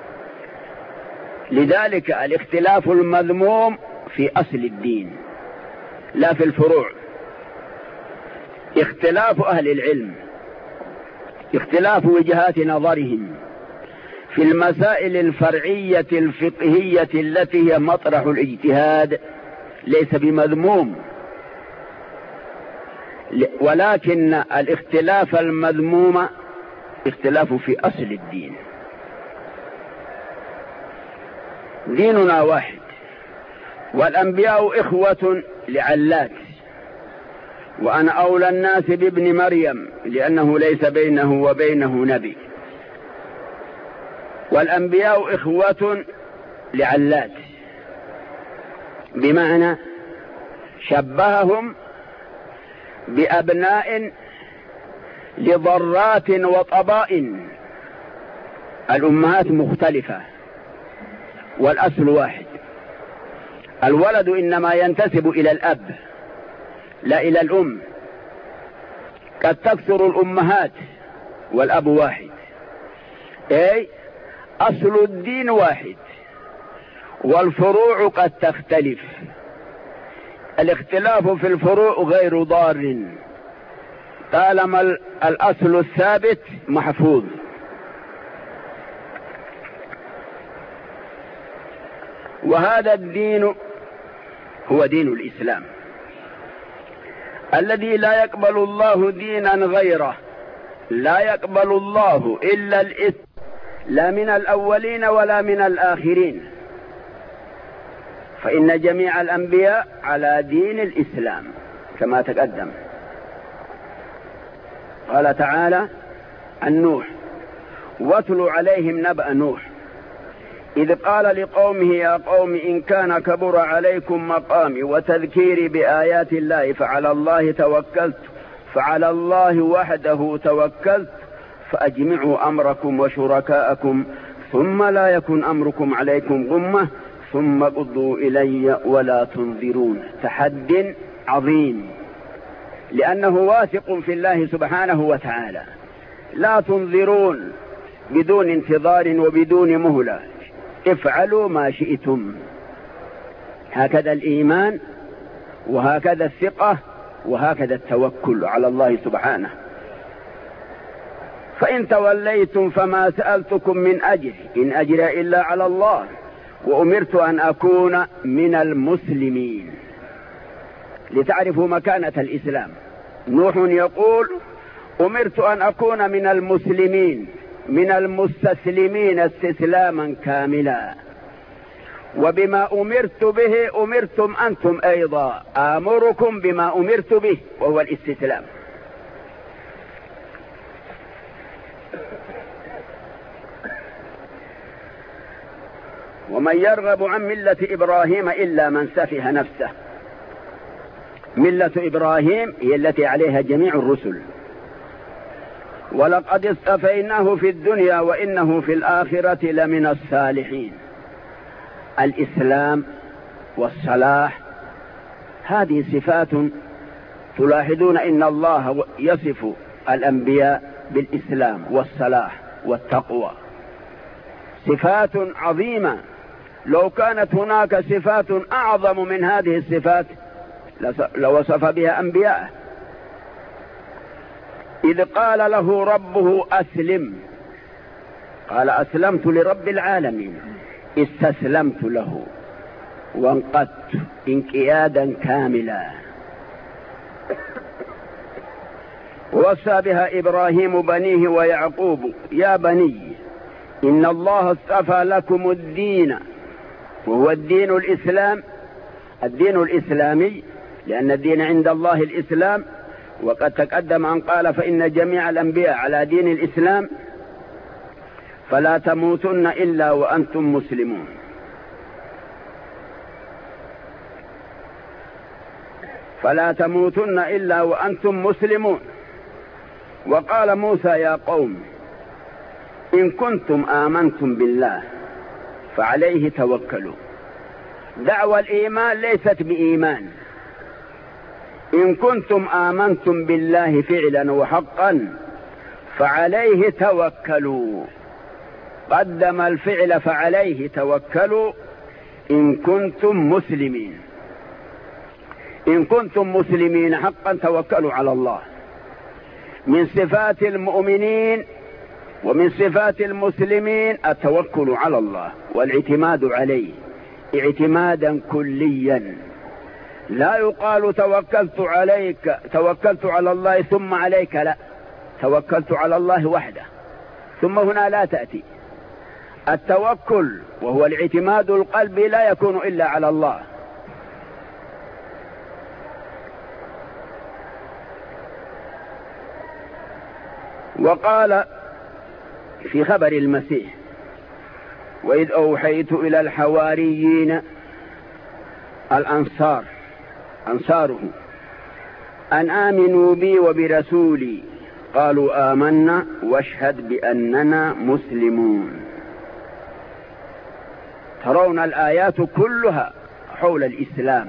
لذلك الاختلاف المذموم في أصل الدين لا في الفروع. اختلاف أهل العلم، اختلاف وجهات نظرهم في المسائل الفرعية الفقهية التي هي مطرح الاجتهاد ليس بمذموم، ولكن الاختلاف المذموم اختلاف في أصل الدين. ديننا واحد، والأنبياء إخوة لعلات، وأنا أولى الناس بابن مريم لأنه ليس بينه وبينه نبي. والأنبياء إخوة لعلات، بمعنى شبههم بأبناء لضرات وطبائن، الأمهات مختلفة والأصل واحد. الولد إنما ينتسب إلى الأب لا إلى الأم، قد تكثر الأمهات والأب واحد، أي أصل الدين واحد والفروع قد تختلف. الاختلاف في الفروع غير ضار طالما الأصل الثابت محفوظ. وهذا الدين هو دين الإسلام الذي لا يقبل الله دينا غيره، لا يقبل الله إلا الإسلام، لا من الأولين ولا من الآخرين، فإن جميع الأنبياء على دين الإسلام كما تقدم. قال تعالى عن نوح: واتل عليهم نبأ نوح إذ قال لقومه يا قوم إن كان كبر عليكم مقامي وتذكيري بآيات الله فعلى الله وحده توكلت فأجمعوا أمركم وشركاءكم ثم لا يكن أمركم عليكم غمة ثم قضوا إلي ولا تنظرون. تحد عظيم، لأنه واثق في الله سبحانه وتعالى. لا تنظرون بدون انتظار وبدون مهلة، افعلوا ما شئتم. هكذا الإيمان وهكذا الثقة وهكذا التوكل على الله سبحانه. فإن توليتم فما سألتكم من أجر إن أجري إلا على الله وأمرت أن أكون من المسلمين. لتعرفوا مكانة الإسلام، نوح يقول: أمرت أن أكون من المسلمين، من المستسلمين استسلاما كاملا. وبما أمرت به أمرتم أنتم أيضا، آمركم بما أمرت به وهو الاستسلام. ومن يرغب عن ملة إبراهيم إلا من سفه نفسه. ملة إبراهيم هي التي عليها جميع الرسل. ولقد اصطفيناه في الدنيا وإنه في الآخرة لمن الصالحين. الإسلام والصلاح هذه صفات تلاحظون إن الله يصف الأنبياء بالإسلام والصلاح والتقوى، صفات عظيمة. لو كانت هناك صفات أعظم من هذه الصفات لوصف بها أنبياءه. إذ قال له ربه أسلم، قال أسلمت لرب العالمين، استسلمت له وانقدت انقيادا كاملا. ووصى بها إبراهيم بنيه ويعقوب: يا بني إن الله اصطفى لكم الدين، وهو الدين الإسلام، الدين الإسلامي، لأن الدين عند الله الإسلام. وقد تقدم أن قال: فإن جميع الأنبياء على دين الإسلام، فلا تموتن إلا وأنتم مسلمون. فلا تموتن إلا وأنتم مسلمون. وقال موسى يا قوم إن كنتم آمنتم بالله فعليه توكلوا. دعوى الإيمان ليست بإيمان. إن كنتم آمنتم بالله فعلا وحقا فعليه توكلوا. قدم الفعل فعليه توكلوا إن كنتم مسلمين. إن كنتم مسلمين حقا توكلوا على الله. من صفات المؤمنين ومن صفات المسلمين التوكل على الله والاعتماد عليه اعتمادا كليا. لا يقال توكلت على الله ثم عليك، لا، توكلت على الله وحده ثم هنا لا تأتي. التوكل وهو الاعتماد القلبي لا يكون إلا على الله. وقال في خبر المسيح وإذ أوحيت إلى الحواريين الأنصار أنصاره أن آمنوا بي وبرسولي قالوا آمنا واشهد بأننا مسلمون. ترون الآيات كلها حول الإسلام،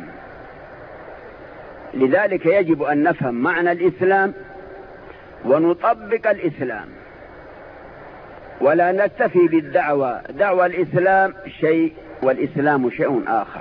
لذلك يجب أن نفهم معنى الإسلام ونطبق الإسلام ولا نكتفي بالدعوة. دعوة الإسلام شيء والإسلام شيء آخر.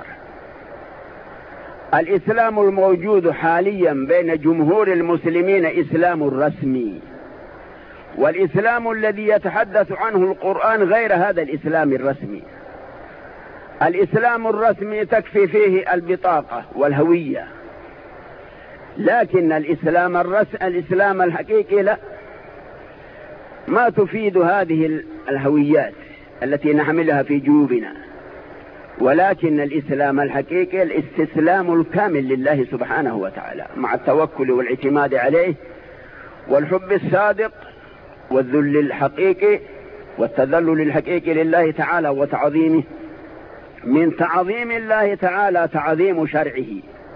الإسلام الموجود حاليا بين جمهور المسلمين إسلام رسمي، والإسلام الذي يتحدث عنه القرآن غير هذا الإسلام الرسمي. الإسلام الرسمي تكفي فيه البطاقة والهوية، لكن الإسلام الحقيقي لا، ما تفيد هذه الهويات التي نحملها في جيوبنا، ولكن الإسلام الحقيقي الاستسلام الكامل لله سبحانه وتعالى مع التوكل والاعتماد عليه والحب الصادق والذل الحقيقي والتذلل الحقيقي لله تعالى وتعظيمه. من تعظيم الله تعالى تعظيم شرعه،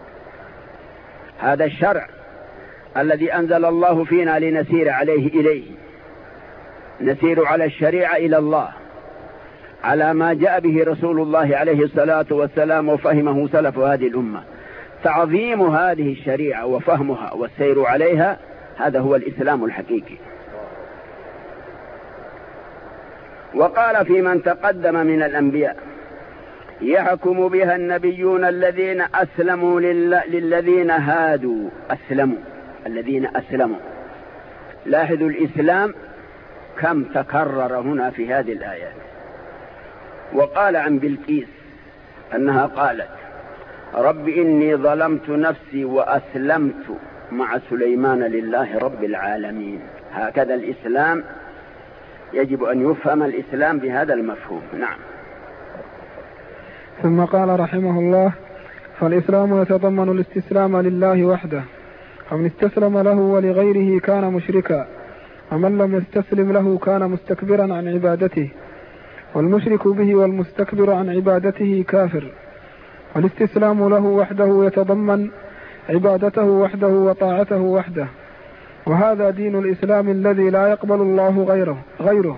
هذا الشرع الذي أنزل الله فينا لنسير إليه، نسير على الشريعة إلى الله على ما جاء به رسول الله عليه الصلاة والسلام وفهمه سلف هذه الأمة. تعظيم هذه الشريعة وفهمها والسير عليها، هذا هو الإسلام الحقيقي. وقال في من تقدم من الأنبياء يحكم بها النبيون الذين أسلموا للذين هادوا. الذين أسلموا. لاحظوا الإسلام كم تكرر هنا في هذه الآيات. وقال عن بلقيس أنها قالت رب إني ظلمت نفسي وأسلمت مع سليمان لله رب العالمين. هكذا الإسلام يجب أن يفهم الإسلام بهذا المفهوم. نعم. ثم قال رحمه الله فالإسلام يتضمن الاستسلام لله وحده، فمن استسلم له ولغيره كان مشركا، ومن لم يستسلم له كان مستكبرا عن عبادته، والمشرك به والمستكبر عن عبادته كافر. والاستسلام له وحده يتضمن عبادته وحده وطاعته وحده، وهذا دين الإسلام الذي لا يقبل الله غيره.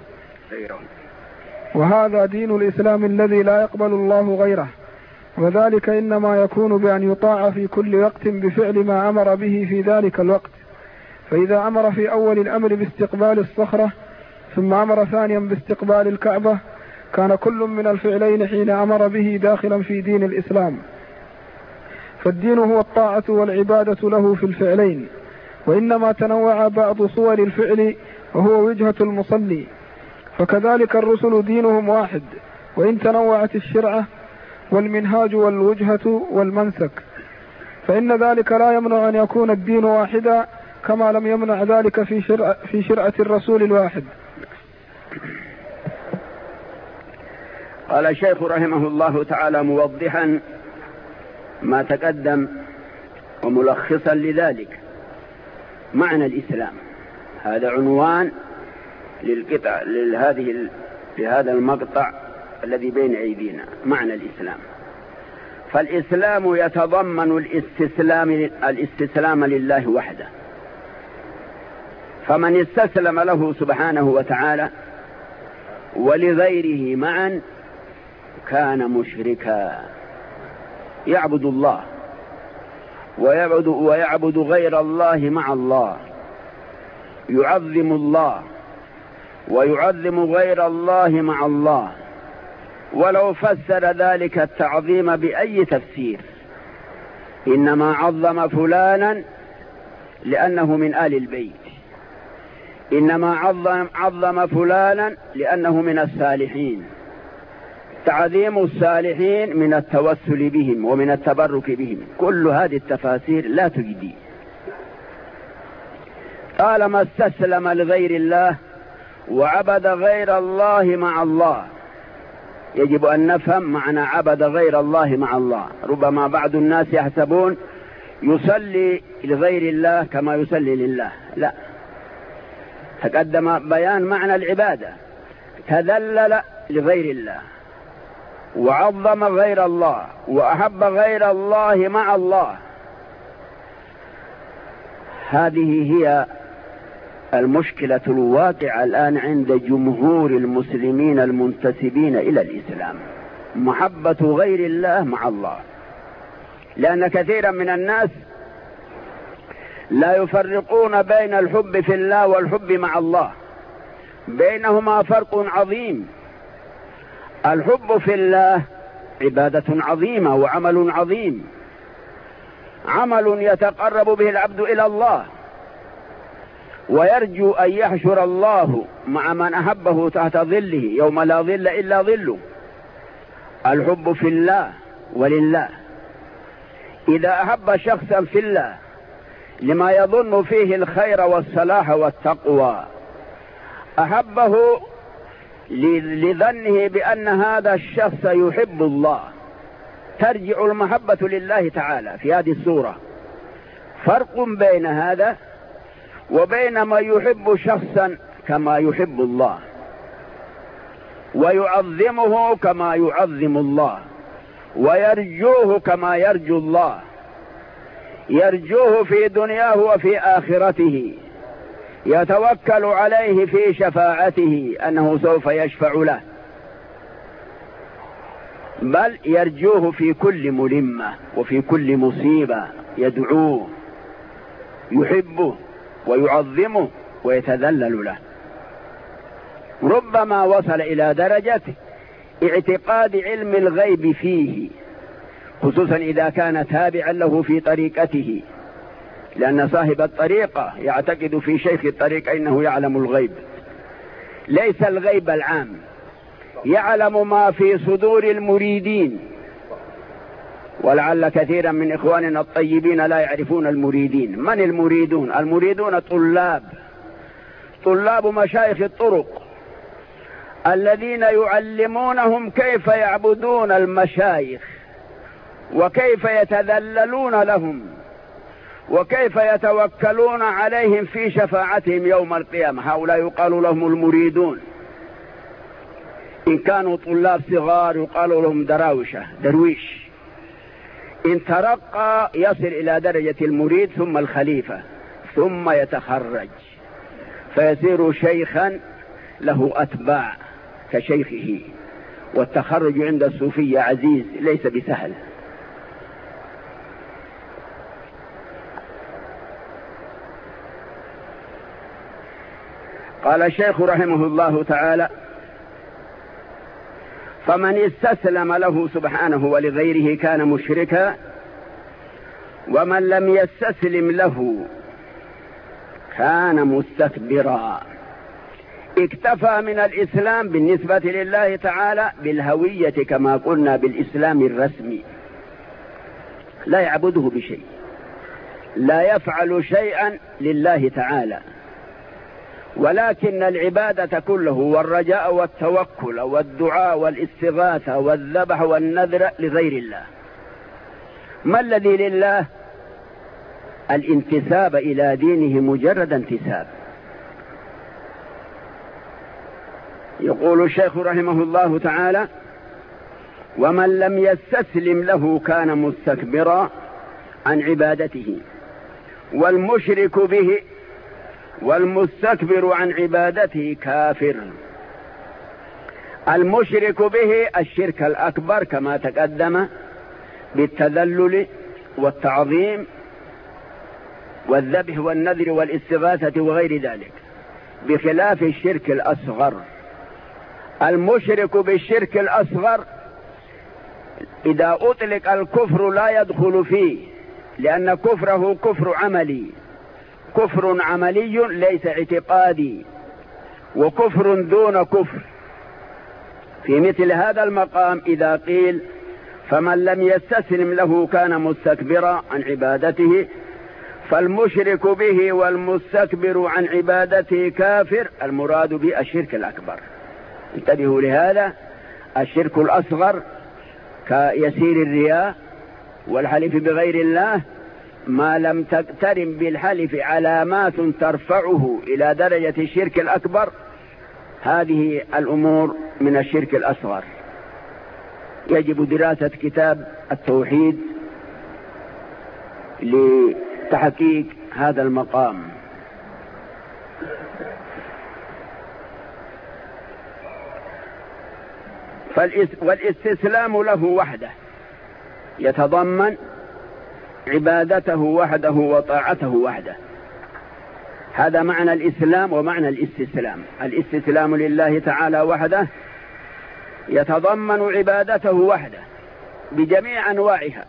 وهذا دين الإسلام الذي لا يقبل الله غيره، وذلك إنما يكون بأن يطاع في كل وقت بفعل ما أمر به في ذلك الوقت. فإذا أمر في أول الأمر باستقبال الصخرة ثم أمر ثانيا باستقبال الكعبة كان كل من الفعلين حين أمر به داخلا في دين الإسلام. فالدين هو الطاعة والعبادة له في الفعلين، وإنما تنوع بعض صور الفعل وهو وجهة المصلي. فكذلك الرسل دينهم واحد، وإن تنوعت الشرعة والمنهاج والوجهة والمنسك، فإن ذلك لا يمنع أن يكون الدين واحدا، كما لم يمنع ذلك في شرعة الرسول الواحد. قال الشيخ رحمه الله تعالى موضحا ما تقدم وملخصا لذلك معنى الإسلام. هذا عنوان للقطع لهذا المقطع الذي بين أيدينا، معنى الإسلام. فالإسلام يتضمن الاستسلام لله وحده، فمن استسلم له سبحانه وتعالى ولغيره معا كان مشركا، يعبد الله ويعبد غير الله مع الله، يعظم الله ويعظم غير الله مع الله، ولو فسر ذلك التعظيم بأي تفسير، إنما عظم فلانا لأنه من آل البيت، إنما عظم فلانا لأنه من الصالحين، تعظيم الصالحين من التوسل بهم ومن التبرك بهم، كل هذه التفاسير لا تجدي. طالما استسلم لغير الله وعبد غير الله مع الله، يجب أن نفهم معنى عبد غير الله مع الله. ربما بعض الناس يحسبون يصلي لغير الله كما يصلي لله، لا، تقدم بيان معنى العبادة، تذلل لغير الله وعظم غير الله وأحب غير الله مع الله. هذه هي المشكلة الواقعة الآن عند جمهور المسلمين المنتسبين إلى الإسلام، محبة غير الله مع الله، لأن كثيرا من الناس لا يفرقون بين الحب في الله والحب مع الله، بينهما فرق عظيم. الحب في الله عبادة عظيمة وعمل عظيم، عمل يتقرب به العبد إلى الله ويرجو أن يحشر الله مع من أحبه تحت ظله يوم لا ظل إلا ظله. الحب في الله ولله، إذا أحب شخصا في الله لما يظن فيه الخير والصلاح والتقوى، أحبه لظنه بأن هذا الشخص يحب الله، ترجع المحبة لله تعالى في هذه الصورة. فرق بين هذا وبين ما يحب شخصا كما يحب الله ويعظمه كما يعظم الله ويرجوه كما يرجو الله، يرجوه في دنياه وفي آخرته، يتوكل عليه في شفاعته أنه سوف يشفع له، بل يرجوه في كل ملمة وفي كل مصيبة، يدعوه، يحبه ويعظمه ويتذلل له. ربما وصل إلى درجة اعتقاد علم الغيب فيه، خصوصا إذا كان تابعا له في طريقته، لأن صاحب الطريقة يعتقد في شيخ الطريقة إنه يعلم الغيب، ليس الغيب العام، يعلم ما في صدور المريدين. ولعل كثيرا من إخواننا الطيبين لا يعرفون المريدين. من المريدون؟ المريدون طلاب مشايخ الطرق الذين يعلمونهم كيف يعبدون المشايخ وكيف يتذللون لهم وكيف يتوكلون عليهم في شفاعتهم يوم القيامة. هؤلاء يقال لهم المريدون. إن كانوا طلاب صغار يقال لهم درويش. إن ترقى يصل إلى درجة المريد ثم الخليفة ثم يتخرج فيصير شيخا له أتباع كشيخه. والتخرج عند الصوفية عزيز ليس بسهل. قال الشيخ رحمه الله تعالى: فمن استسلم له سبحانه ولغيره كان مشركا، ومن لم يستسلم له كان مستكبرا. اكتفى من الإسلام بالنسبة لله تعالى بالهوية كما قلنا بالإسلام الرسمي، لا يعبده بشيء، لا يفعل شيئا لله تعالى، ولكن العبادة كله والرجاء والتوكل والدعاء والاستغاثة والذبح والنذر لغير الله. ما الذي لله؟ الانتساب إلى دينه مجرد انتساب. يقول الشيخ رحمه الله تعالى: ومن لم يستسلم له كان مستكبرا عن عبادته. والمشرك به والمستكبر عن عبادته كافر. المشرك به الشرك الأكبر كما تقدم بالتذلل والتعظيم والذبح والنذر والاستغاثة وغير ذلك، بخلاف الشرك الأصغر. المشرك بالشرك الأصغر إذا أطلق الكفر لا يدخل فيه، لأن كفره كفر عملي، كفر عملي ليس اعتقادي، وكفر دون كفر. في مثل هذا المقام إذا قيل فمن لم يستسلم له كان مستكبرا عن عبادته، فالمشرك به والمستكبر عن عبادته كافر، المراد به الشرك الأكبر. انتبهوا لهذا. الشرك الأصغر كيسير الرياء والحلف بغير الله، ما لم تقترن بالحلف علامات ترفعه إلى درجة الشرك الأكبر، هذه الأمور من الشرك الأصغر. يجب دراسة كتاب التوحيد لتحقيق هذا المقام. والاستسلام له وحده يتضمن عبادته وحده وطاعته وحده. هذا معنى الإسلام ومعنى الاستسلام. الاستسلام لله تعالى وحده يتضمن عبادته وحده بجميع أنواعها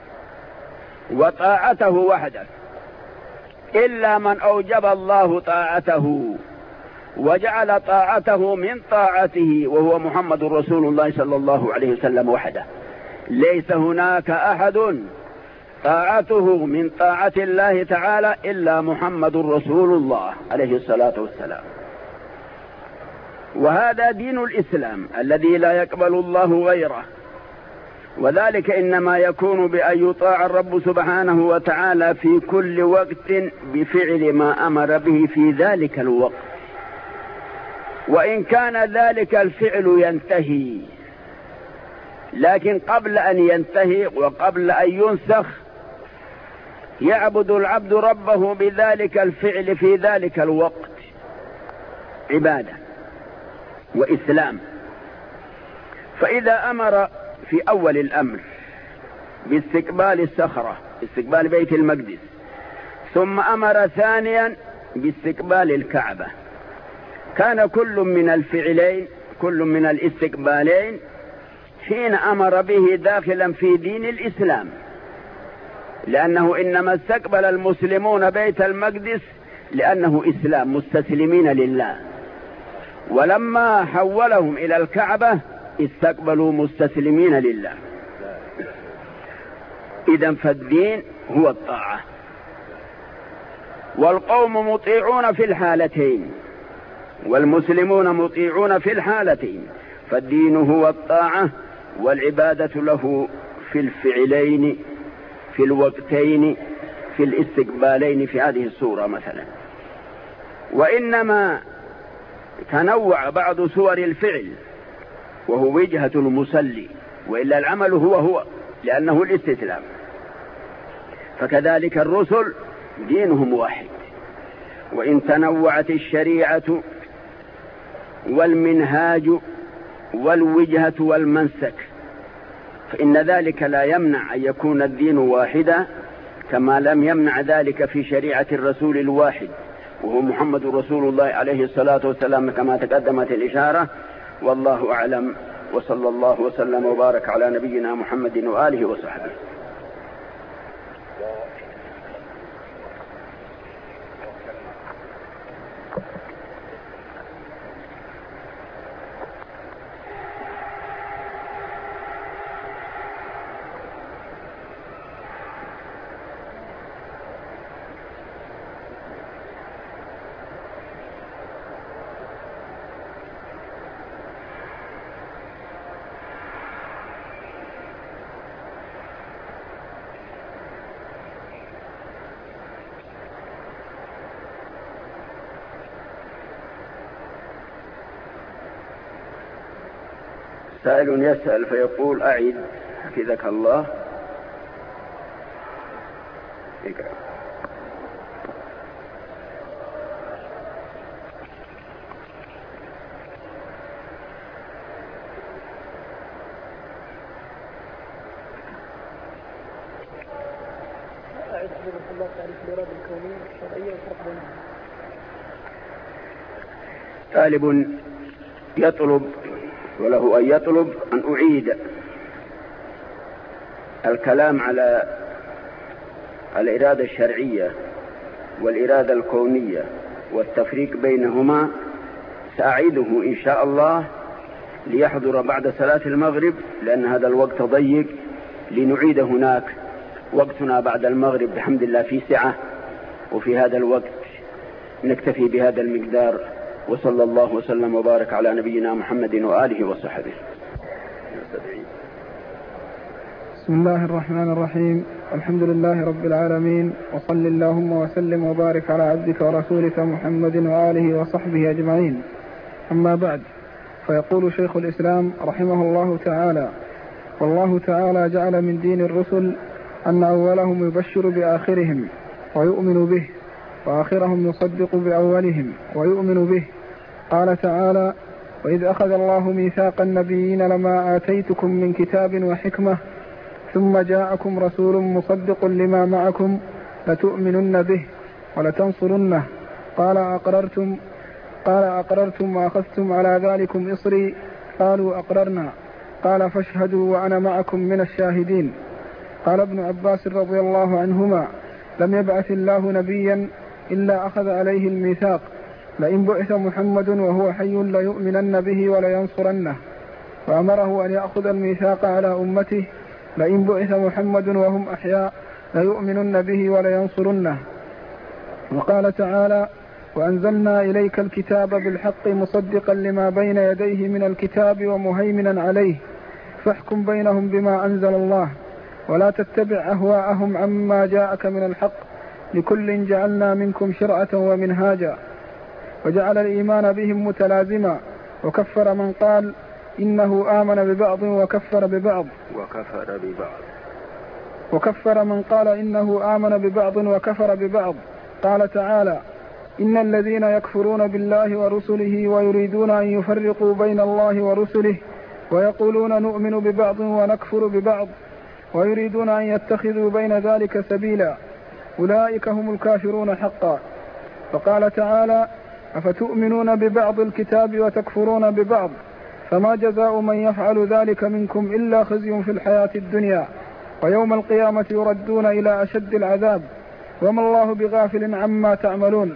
وطاعته وحده، إلا من أوجب الله طاعته وجعل طاعته من طاعته وهو محمد رسول الله صلى الله عليه وسلم وحده. ليس هناك أحد طاعته من طاعة الله تعالى إلا محمد رسول الله عليه الصلاة والسلام. وهذا دين الإسلام الذي لا يقبل الله غيره، وذلك إنما يكون بأن يطاع الرب سبحانه وتعالى في كل وقت بفعل ما أمر به في ذلك الوقت، وإن كان ذلك الفعل ينتهي، لكن قبل أن ينتهي وقبل أن ينسخ يعبد العبد ربه بذلك الفعل في ذلك الوقت، عبادة وإسلام. فإذا أمر في أول الأمر باستقبال الصخرة، استقبال بيت المقدس، ثم أمر ثانيا باستقبال الكعبة، كان كل من الفعلين، كل من الاستقبالين حين أمر به داخلا في دين الإسلام، لأنه إنما استقبل المسلمون بيت المقدس لأنه إسلام مستسلمين لله، ولما حولهم إلى الكعبة استقبلوا مستسلمين لله. إذن فالدين هو الطاعة، والقوم مطيعون في الحالتين والمسلمون مطيعون في الحالتين، فالدين هو الطاعة والعبادة له في الفعلين في الوقتين في الاستقبالين في هذه السورة مثلا. وإنما تنوع بعض سور الفعل وهو وجهة المصلي، وإلا العمل هو لأنه الاستسلام. فكذلك الرسل دينهم واحد، وإن تنوعت الشريعة والمنهاج والوجهة والمنسك فإن ذلك لا يمنع أن يكون الدين واحدا، كما لم يمنع ذلك في شريعة الرسول الواحد وهو محمد رسول الله عليه الصلاة والسلام كما تقدمت الإشارة. والله أعلم، وصلى الله وسلم وبارك على نبينا محمد وآله وصحبه. سائل يسأل فيقول أعد حفظك الله. طالب يطلب وله أن يطلب أن أعيد الكلام على الإرادة الشرعية والإرادة الكونية والتفريق بينهما. سأعيده إن شاء الله ليحضر بعد صلاة المغرب، لأن هذا الوقت ضيق لنعيد هناك. وقتنا بعد المغرب بحمد الله في سعة، وفي هذا الوقت نكتفي بهذا المقدار. وصلى الله وسلم وبارك على نبينا محمد وآله وصحبه. بسم الله الرحمن الرحيم. الحمد لله رب العالمين، وصل اللهم وسلم وبارك على عبدك ورسولك محمد وآله وصحبه أجمعين. أما بعد، فيقول شيخ الإسلام رحمه الله تعالى: والله تعالى جعل من دين الرسل أن أولهم يبشر بآخرهم ويؤمن به، وآخرهم يصدق بأولهم ويؤمن به. قال تعالى: وإذ أخذ الله ميثاق النبيين لما آتيتكم من كتاب وحكمة ثم جاءكم رسول مصدق لما معكم لتؤمنن به ولتنصرنه. قال أقررتم وأخذتم على ذلكم إصري؟ قالوا أقررنا. قال فاشهدوا وأنا معكم من الشاهدين. قال ابن عباس رضي الله عنهما: لم يبعث الله نبيا إلا أخذ عليه الميثاق، لئن بعث محمد وهو حي ليؤمنن به ولينصرنه. فأمره أن يأخذ الميثاق على أمته، لئن بعث محمد وهم أحياء ليؤمنن به ولينصرنه. وقال تعالى: وأنزلنا إليك الكتاب بالحق مصدقا لما بين يديه من الكتاب ومهيمنا عليه، فاحكم بينهم بما أنزل الله، ولا تتبع أهواءهم عما جاءك من الحق، لكل جعلنا منكم شرعة ومنهاجا. وجعل الإيمان بهم متلازما، وكفر من قال إنه آمن ببعض وكفر ببعض، وكفر من قال إنه آمن ببعض وكفر ببعض. قال تعالى: إن الذين يكفرون بالله ورسله ويريدون أن يفرقوا بين الله ورسله ويقولون نؤمن ببعض ونكفر ببعض ويريدون أن يتخذوا بين ذلك سبيلا أولئك هم الكافرون حقا. فقال تعالى: أفتؤمنون ببعض الكتاب وتكفرون ببعض، فما جزاء من يفعل ذلك منكم إلا خزي في الحياة الدنيا، ويوم القيامة يردون إلى أشد العذاب، وما الله بغافل عما تعملون.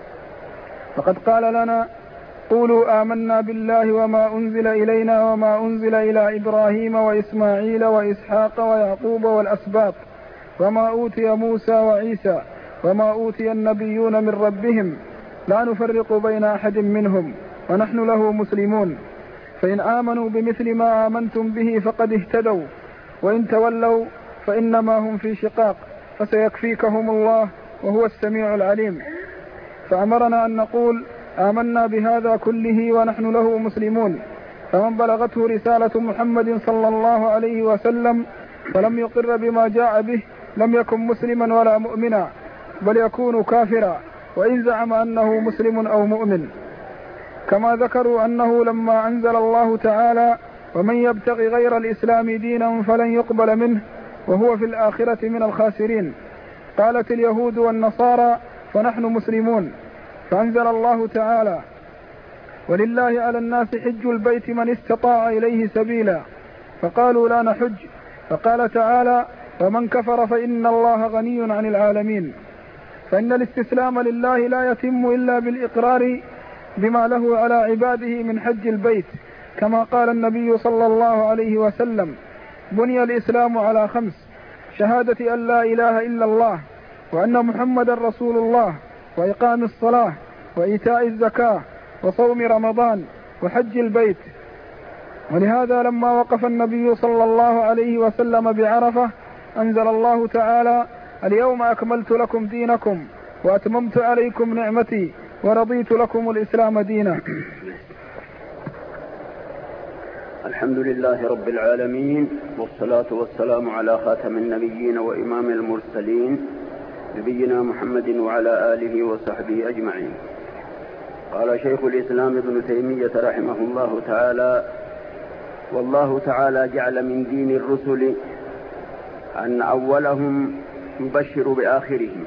فقد قال لنا: قولوا آمنا بالله وما أنزل إلينا وما أنزل إلى إبراهيم وإسماعيل وإسحاق ويعقوب والأسباط، وما أوتي موسى وعيسى، وما أوتي النبيون من ربهم، لا نفرق بين أحد منهم ونحن له مسلمون. فإن آمنوا بمثل ما آمنتم به فقد اهتدوا، وإن تولوا فإنما هم في شقاق، فسيكفيكهم الله وهو السميع العليم. فأمرنا أن نقول آمنا بهذا كله ونحن له مسلمون. فمن بلغته رسالة محمد صلى الله عليه وسلم فلم يقر بما جاء به لم يكن مسلما ولا مؤمنا، بل يكون كافرا وإن زعم أنه مسلم أو مؤمن. كما ذكروا أنه لما أنزل الله تعالى: ومن يبتغي غير الإسلام دينا فلن يقبل منه وهو في الآخرة من الخاسرين، قالت اليهود والنصارى فنحن مسلمون. فأنزل الله تعالى: ولله على الناس حج البيت من استطاع إليه سبيلا، فقالوا لا نحج. فقال تعالى: ومن كفر فإن الله غني عن العالمين. فإن الاستسلام لله لا يتم إلا بالإقرار بما له على عباده من حج البيت، كما قال النبي صلى الله عليه وسلم: بني الإسلام على 5: شهادة أن لا إله إلا الله وأن محمد رسول الله، وإقام الصلاة، وإيتاء الزكاة، وصوم رمضان، وحج البيت. ولهذا لما وقف النبي صلى الله عليه وسلم بعرفة أنزل الله تعالى: اليوم أكملت لكم دينكم وأتممت عليكم نعمتي ورضيت لكم الإسلام دينا. الحمد لله رب العالمين، والصلاة والسلام على خاتم النبيين وإمام المرسلين نبينا محمد وعلى آله وصحبه أجمعين. قال شيخ الإسلام ابن تيمية رحمه الله تعالى: والله تعالى جعل من دين الرسل أن أولهم يبشر بآخرهم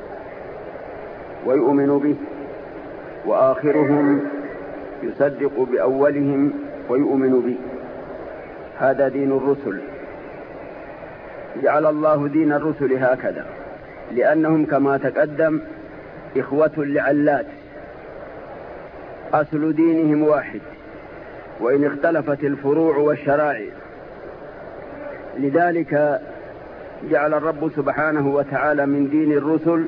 ويؤمن به، وآخرهم يصدق بأولهم ويؤمن به. هذا دين الرسل. جعل الله دين الرسل هكذا لأنهم كما تقدم إخوة لعلات، أصل دينهم واحد وإن اختلفت الفروع والشرائع. لذلك جعل الرب سبحانه وتعالى من دين الرسل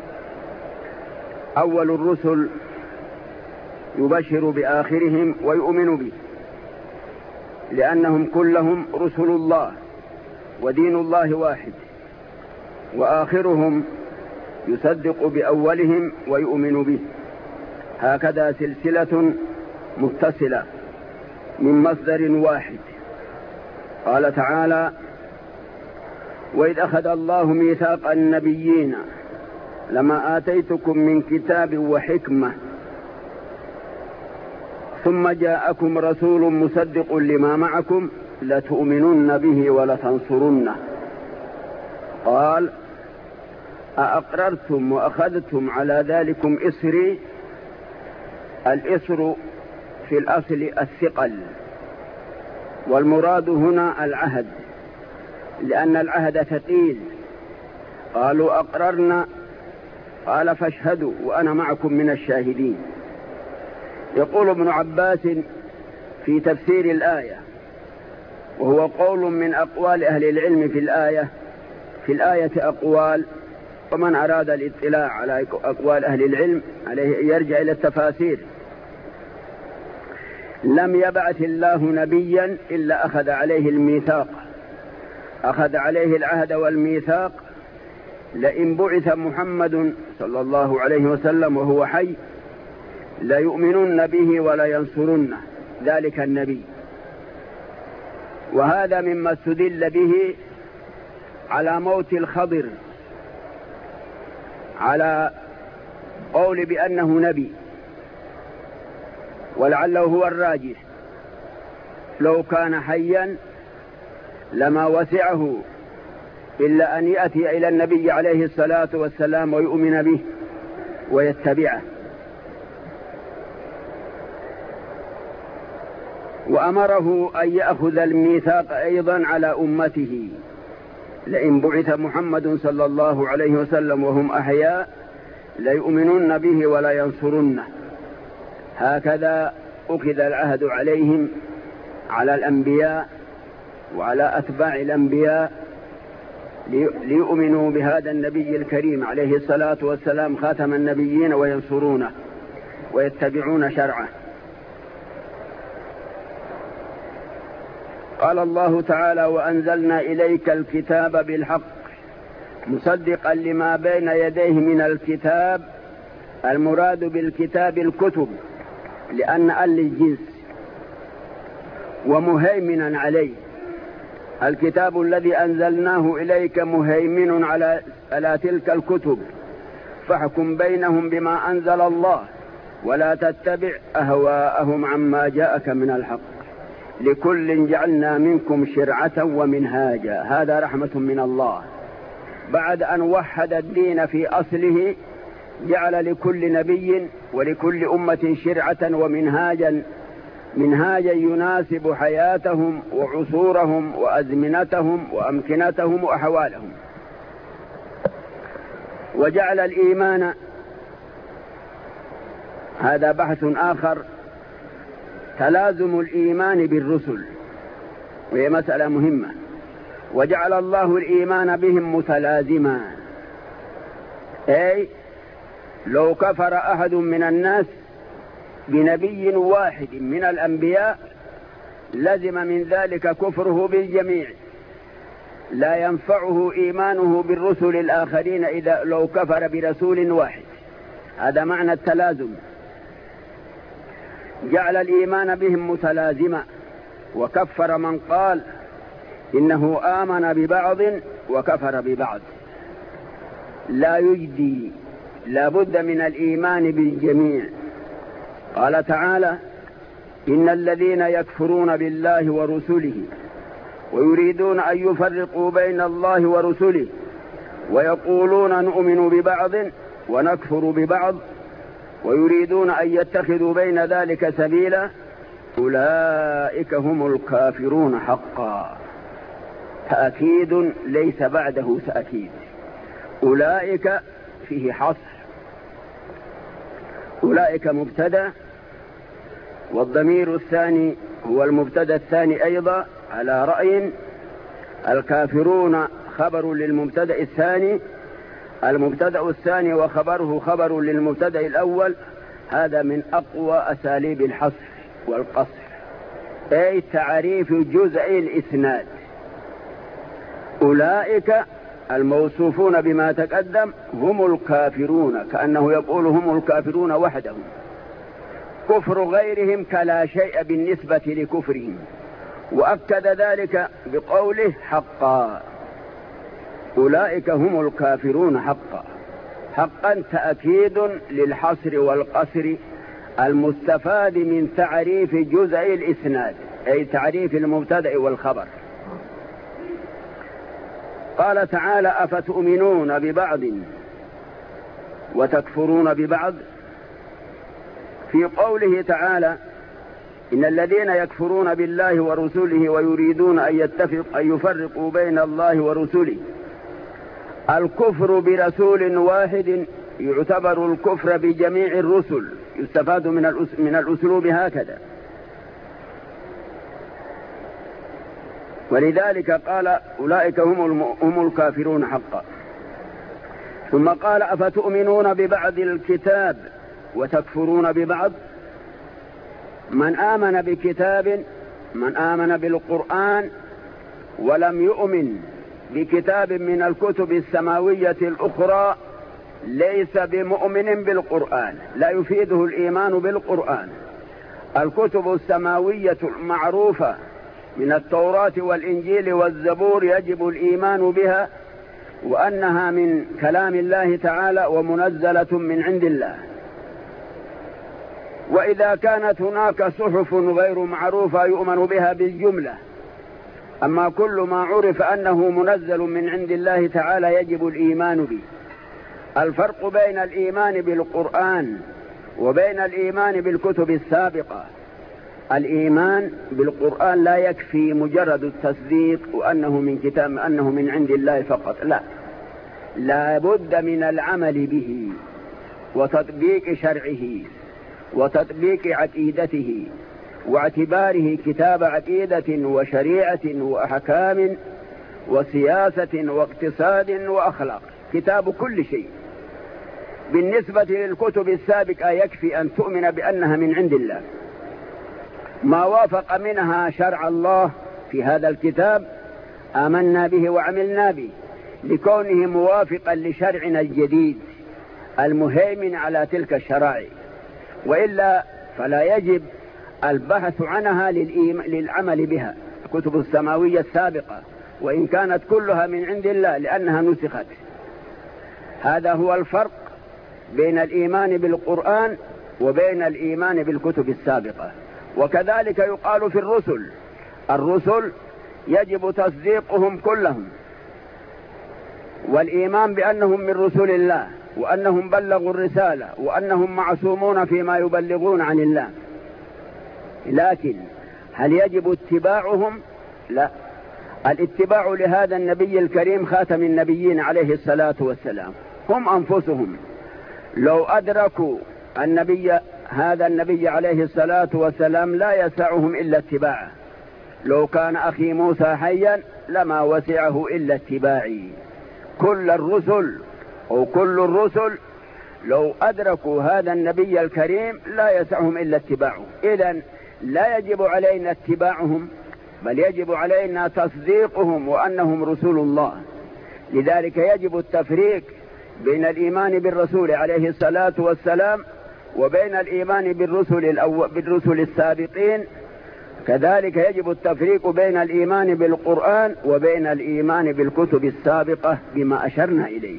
أول الرسل يبشر بآخرهم ويؤمن به، لأنهم كلهم رسل الله ودين الله واحد، وآخرهم يصدق بأولهم ويؤمن به. هكذا سلسلة متصلة من مصدر واحد. قال تعالى: وإذ أخذ الله ميثاق النبيين لما آتيتكم من كتاب وحكمة ثم جاءكم رسول مصدق لما معكم لتؤمنن به ولتنصرنه. قال: أأقررتم وأخذتم على ذلكم إصري. الإصر في الأصل الثقل، والمراد هنا العهد، لأن العهد ثقيل. قالوا أقررنا، قال فاشهدوا وأنا معكم من الشاهدين. يقول ابن عباس في تفسير الآية، وهو قول من أقوال أهل العلم في الآية أقوال، ومن أراد الاطلاع على أقوال أهل العلم عليه يرجع إلى التفاسير. لم يبعث الله نبيا إلا أخذ عليه الميثاق، أخذ عليه العهد والميثاق. لئن بعث محمد صلى الله عليه وسلم وهو حي ليؤمنن به ولينصرنه، ذلك النبي. وهذا مما استدل به على موت الخضر، على قول بأنه نبي، ولعله هو الراجح. لو كان حيا لما وسعه إلا أن يأتي إلى النبي عليه الصلاة والسلام ويؤمن به ويتبعه. وأمره أن يأخذ الميثاق أيضا على أمته: لئن بعث محمد صلى الله عليه وسلم وهم أحياء ليؤمنن به ولا ينصرنه. هكذا أخذ العهد عليهم، على الأنبياء وعلى أتباع الأنبياء، ليؤمنوا بهذا النبي الكريم عليه الصلاة والسلام خاتم النبيين وينصرونه ويتبعون شرعه. قال الله تعالى: وأنزلنا إليك الكتاب بالحق مصدقا لما بين يديه من الكتاب. المراد بالكتاب الكتب، لأن الجنس، ومهيمنا عليه. الكتاب الذي أنزلناه إليك مهيمن على تلك الكتب، فاحكم بينهم بما أنزل الله ولا تتبع أهواءهم عما جاءك من الحق، لكل جعلنا منكم شرعة ومنهاجا. هذا رحمة من الله. بعد أن وحد الدين في أصله جعل لكل نبي ولكل أمة شرعة ومنهاجا، منهاجا يناسب حياتهم وعصورهم وأزمنتهم وأمكنتهم وأحوالهم. وجعل الإيمان، هذا بحث آخر، تلازم الإيمان بالرسل، وهي مسألة مهمة. وجعل الله الإيمان بهم متلازما، أي لو كفر أحد من الناس بنبي واحد من الأنبياء لزم من ذلك كفره بالجميع، لا ينفعه إيمانه بالرسل الآخرين إذا لو كفر برسول واحد. هذا معنى التلازم. جعل الإيمان بهم متلازما، وكفر من قال إنه آمن ببعض وكفر ببعض. لا يجدي، لا بد من الإيمان بالجميع. قال تعالى: إن الذين يكفرون بالله ورسله ويريدون أن يفرقوا بين الله ورسله ويقولون نؤمن ببعض ونكفر ببعض ويريدون أن يتخذوا بين ذلك سبيلا أولئك هم الكافرون حقا. تأكيد ليس بعده تأكيد. أولئك فيه حصر، أولئك مبتدأ، والضمير الثاني هو المبتدأ الثاني أيضا على رأي. الكافرون خبر للمبتدأ الثاني، المبتدأ الثاني وخبره خبر للمبتدأ الأول. هذا من أقوى أساليب الحصر والقصر، أي تعريف جزء الإسناد. أولئك الموصوفون بما تقدم هم الكافرون، كأنه يقول هم الكافرون وحدهم. كفر غيرهم كلا شيء بالنسبة لكفرهم، وأكد ذلك بقوله حقا. أولئك هم الكافرون حقا. حقا تأكيد للحصر والقصر المستفاد من تعريف جزء الإسناد، أي تعريف المبتدأ والخبر. قال تعالى: أفتؤمنون ببعض وتكفرون ببعض. في قوله تعالى: إن الذين يكفرون بالله ورسله ويريدون أن يفرقوا بين الله ورسله. الكفر برسول واحد يعتبر الكفر بجميع الرسل، يستفاد من الأسلوب هكذا. ولذلك قال: أولئك هم الكافرون حقا. ثم قال: أفتؤمنون ببعض الكتاب وتكفرون ببعض. من آمن بكتاب، من آمن بالقرآن ولم يؤمن بكتاب من الكتب السماوية الأخرى ليس بمؤمن بالقرآن، لا يفيده الإيمان بالقرآن. الكتب السماوية المعروفة من التوراة والإنجيل والزبور يجب الإيمان بها، وأنها من كلام الله تعالى ومنزلة من عند الله. وإذا كانت هناك صحف غير معروفة يؤمن بها بالجملة، أما كل ما عرف أنه منزل من عند الله تعالى يجب الإيمان به. الفرق بين الإيمان بالقرآن وبين الإيمان بالكتب السابقة: الإيمان بالقرآن لا يكفي مجرد التصديق وأنه من كتاب، أنه من عند الله فقط، لا بد من العمل به وتطبيق شرعه وتطبيق عقيدته واعتباره كتاب عقيدة وشريعة وأحكام وسياسة واقتصاد وأخلاق، كتاب كل شيء. بالنسبة للكتب السابقة يكفي أن تؤمن بأنها من عند الله، ما وافق منها شرع الله في هذا الكتاب آمنا به وعملنا به، لكونه موافقا لشرعنا الجديد المهيمن على تلك الشرائع، وإلا فلا يجب البحث عنها للعمل بها. الكتب السماوية السابقة وإن كانت كلها من عند الله لأنها نسخت. هذا هو الفرق بين الإيمان بالقرآن وبين الإيمان بالكتب السابقة. وكذلك يقال في الرسل يجب تصديقهم كلهم والإيمان بأنهم من رسل الله وأنهم بلغوا الرسالة وأنهم معصومون فيما يبلغون عن الله. لكن هل يجب اتباعهم؟ لا. الاتباع لهذا النبي الكريم خاتم النبيين عليه الصلاة والسلام، هم أنفسهم لو أدركوا هذا النبي عليه الصلاة والسلام لا يسعهم إلا اتباعه. لو كان أخي موسى حيا لما وسعه إلا اتباعي. كل الرسل لو أدركوا هذا النبي الكريم لا يسعهم إلا اتباعه. إذن لا يجب علينا اتباعهم، بل يجب علينا تصديقهم وأنهم رسول الله. لذلك يجب التفريق بين الإيمان بالرسول عليه الصلاة والسلام وبين الإيمان بالرسل السابقين. كذلك يجب التفريق بين الإيمان بالقرآن وبين الإيمان بالكتب السابقة بما أشرنا إليه.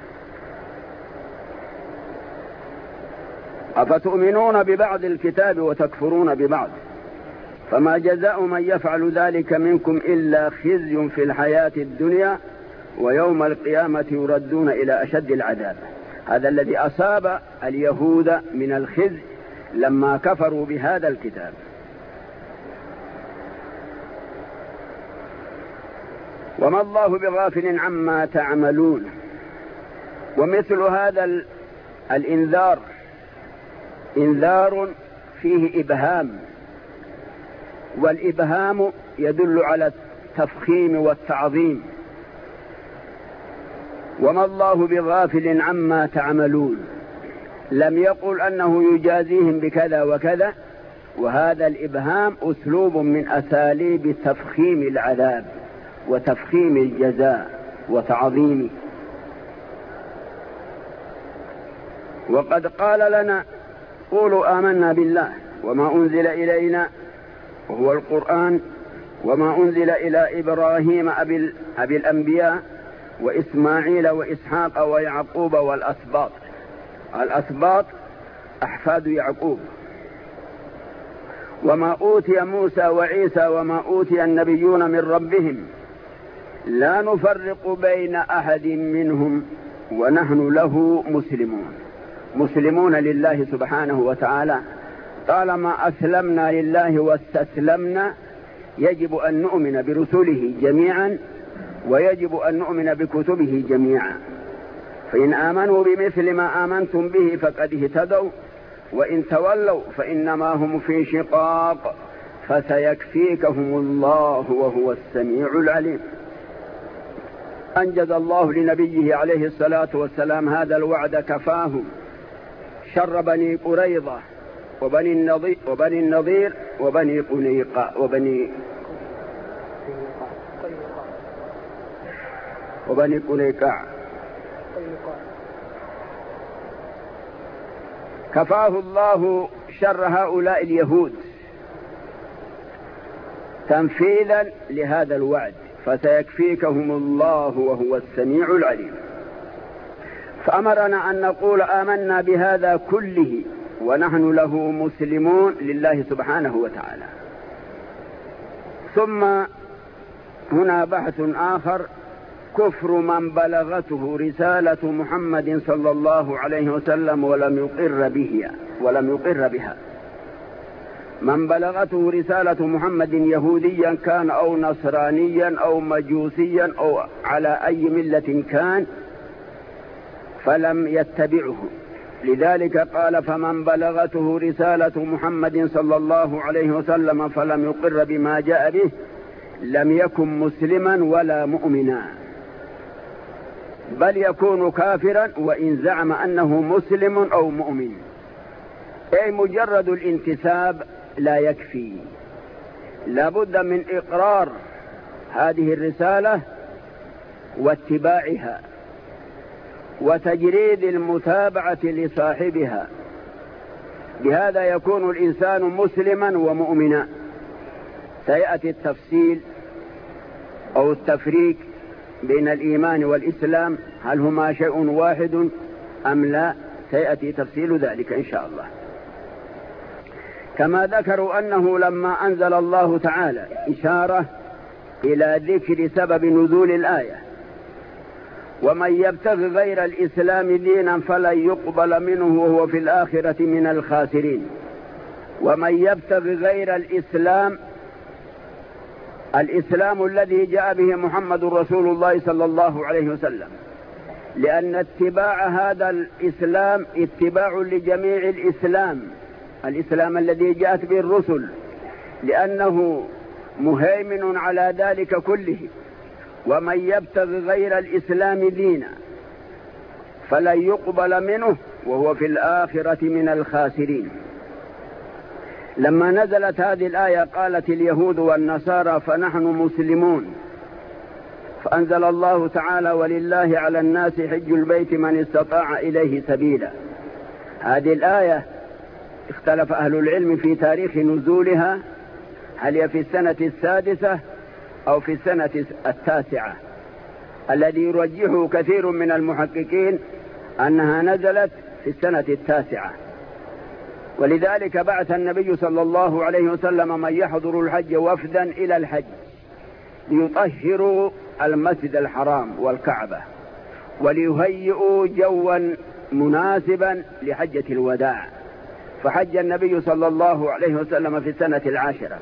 أفتؤمنون ببعض الكتاب وتكفرون ببعض، فما جزاء من يفعل ذلك منكم إلا خزي في الحياة الدنيا ويوم القيامة يردون إلى أشد العذاب. هذا الذي أصاب اليهود من الخزي لما كفروا بهذا الكتاب. وما الله بغافل عما تعملون. ومثل هذا الإنذار إنذار فيه إبهام، والإبهام يدل على التفخيم والتعظيم. وما الله بغافل عما تعملون، لم يقل أنه يجازيهم بكذا وكذا، وهذا الإبهام أسلوب من أساليب تفخيم العذاب وتفخيم الجزاء وتعظيمه. وقد قال لنا قولوا آمنا بالله وما أنزل إلينا وهو القرآن وما أنزل إلى إبراهيم أبي الأنبياء وإسماعيل وإسحاق ويعقوب والأسباط. الأسباط أحفاد يعقوب. وما أوتي موسى وعيسى وما أوتي النبيون من ربهم لا نفرق بين أحد منهم ونحن له مسلمون لله سبحانه وتعالى. طالما أسلمنا لله واستسلمنا يجب أن نؤمن برسله جميعا، ويجب أن نؤمن بكتبه جميعا. فإن آمنوا بمثل ما آمنتم به فقد اهتدوا، وإن تولوا فإنما هم في شقاق فسيكفيكهم الله وهو السميع العليم. أنجز الله لنبيه عليه الصلاة والسلام هذا الوعد، كفاهم شر بني قريظة وبني النضير وبني قنيقاع. كفاه الله شر هؤلاء اليهود تنفيذا لهذا الوعد، فسيكفيكهم الله وهو السميع العليم. فأمرنا أن نقول آمنا بهذا كله ونحن له مسلمون لله سبحانه وتعالى. ثم هنا بحث آخر: كفر من بلغته رسالة محمد صلى الله عليه وسلم ولم يقر بها. من بلغته رسالة محمد يهوديا كان أو نصرانيا أو مجوسيا أو على أي ملة كان فلم يتبعه. لذلك قال: فمن بلغته رسالة محمد صلى الله عليه وسلم فلم يقر بما جاء به لم يكن مسلما ولا مؤمنا، بل يكون كافرا وإن زعم أنه مسلم أو مؤمن. أي مجرد الانتساب لا يكفي، لا بد من إقرار هذه الرسالة واتباعها وتجريد المتابعة لصاحبها. بهذا يكون الإنسان مسلما ومؤمنا. سيأتي التفصيل أو التفريق بين الإيمان والإسلام، هل هما شيء واحد أم لا؟ سيأتي تفصيل ذلك إن شاء الله. كما ذكروا أنه لما أنزل الله تعالى إشارة إلى ذكر سبب نزول الآية: ومن يبتغ غير الإسلام دينا فلن يقبل منه وهو في الآخرة من الخاسرين. ومن يبتغ غير الإسلام الذي جاء به محمد رسول الله صلى الله عليه وسلم، لأن اتباع هذا الإسلام اتباع لجميع الإسلام الذي جاءت به الرسل، لأنه مهيمن على ذلك كله. ومن يبتغ غير الإسلام دينا فلن يقبل منه وهو في الآخرة من الخاسرين. لما نزلت هذه الآية قالت اليهود والنصارى: فنحن مسلمون. فأنزل الله تعالى: ولله على الناس حج البيت من استطاع إليه سبيلا. هذه الآية اختلف أهل العلم في تاريخ نزولها، هل هي في السنة السادسة أو في السنة التاسعة؟ الذي يرجحه كثير من المحققين أنها نزلت في السنة التاسعة، ولذلك بعث النبي صلى الله عليه وسلم من يحضر الحج وفدا إلى الحج ليطهروا المسجد الحرام والكعبة وليهيئوا جوا مناسبا لحجة الوداع، فحج النبي صلى الله عليه وسلم في السنة العاشرة.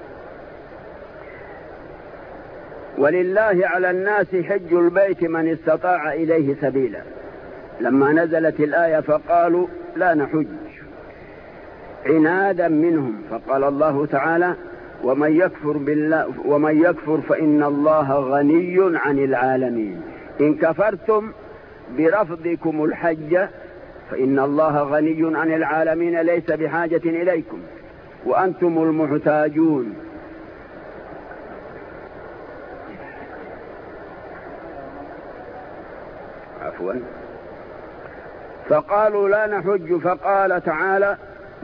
ولله على الناس حج البيت من استطاع إليه سبيلا، لما نزلت الآية فقالوا لا نحج عنادا منهم، فقال الله تعالى ومن يكفر فإن الله غني عن العالمين، إن كفرتم برفضكم الحج فإن الله غني عن العالمين ليس بحاجة إليكم وأنتم المحتاجون. عفوا. فقالوا لا نحج، فقال تعالى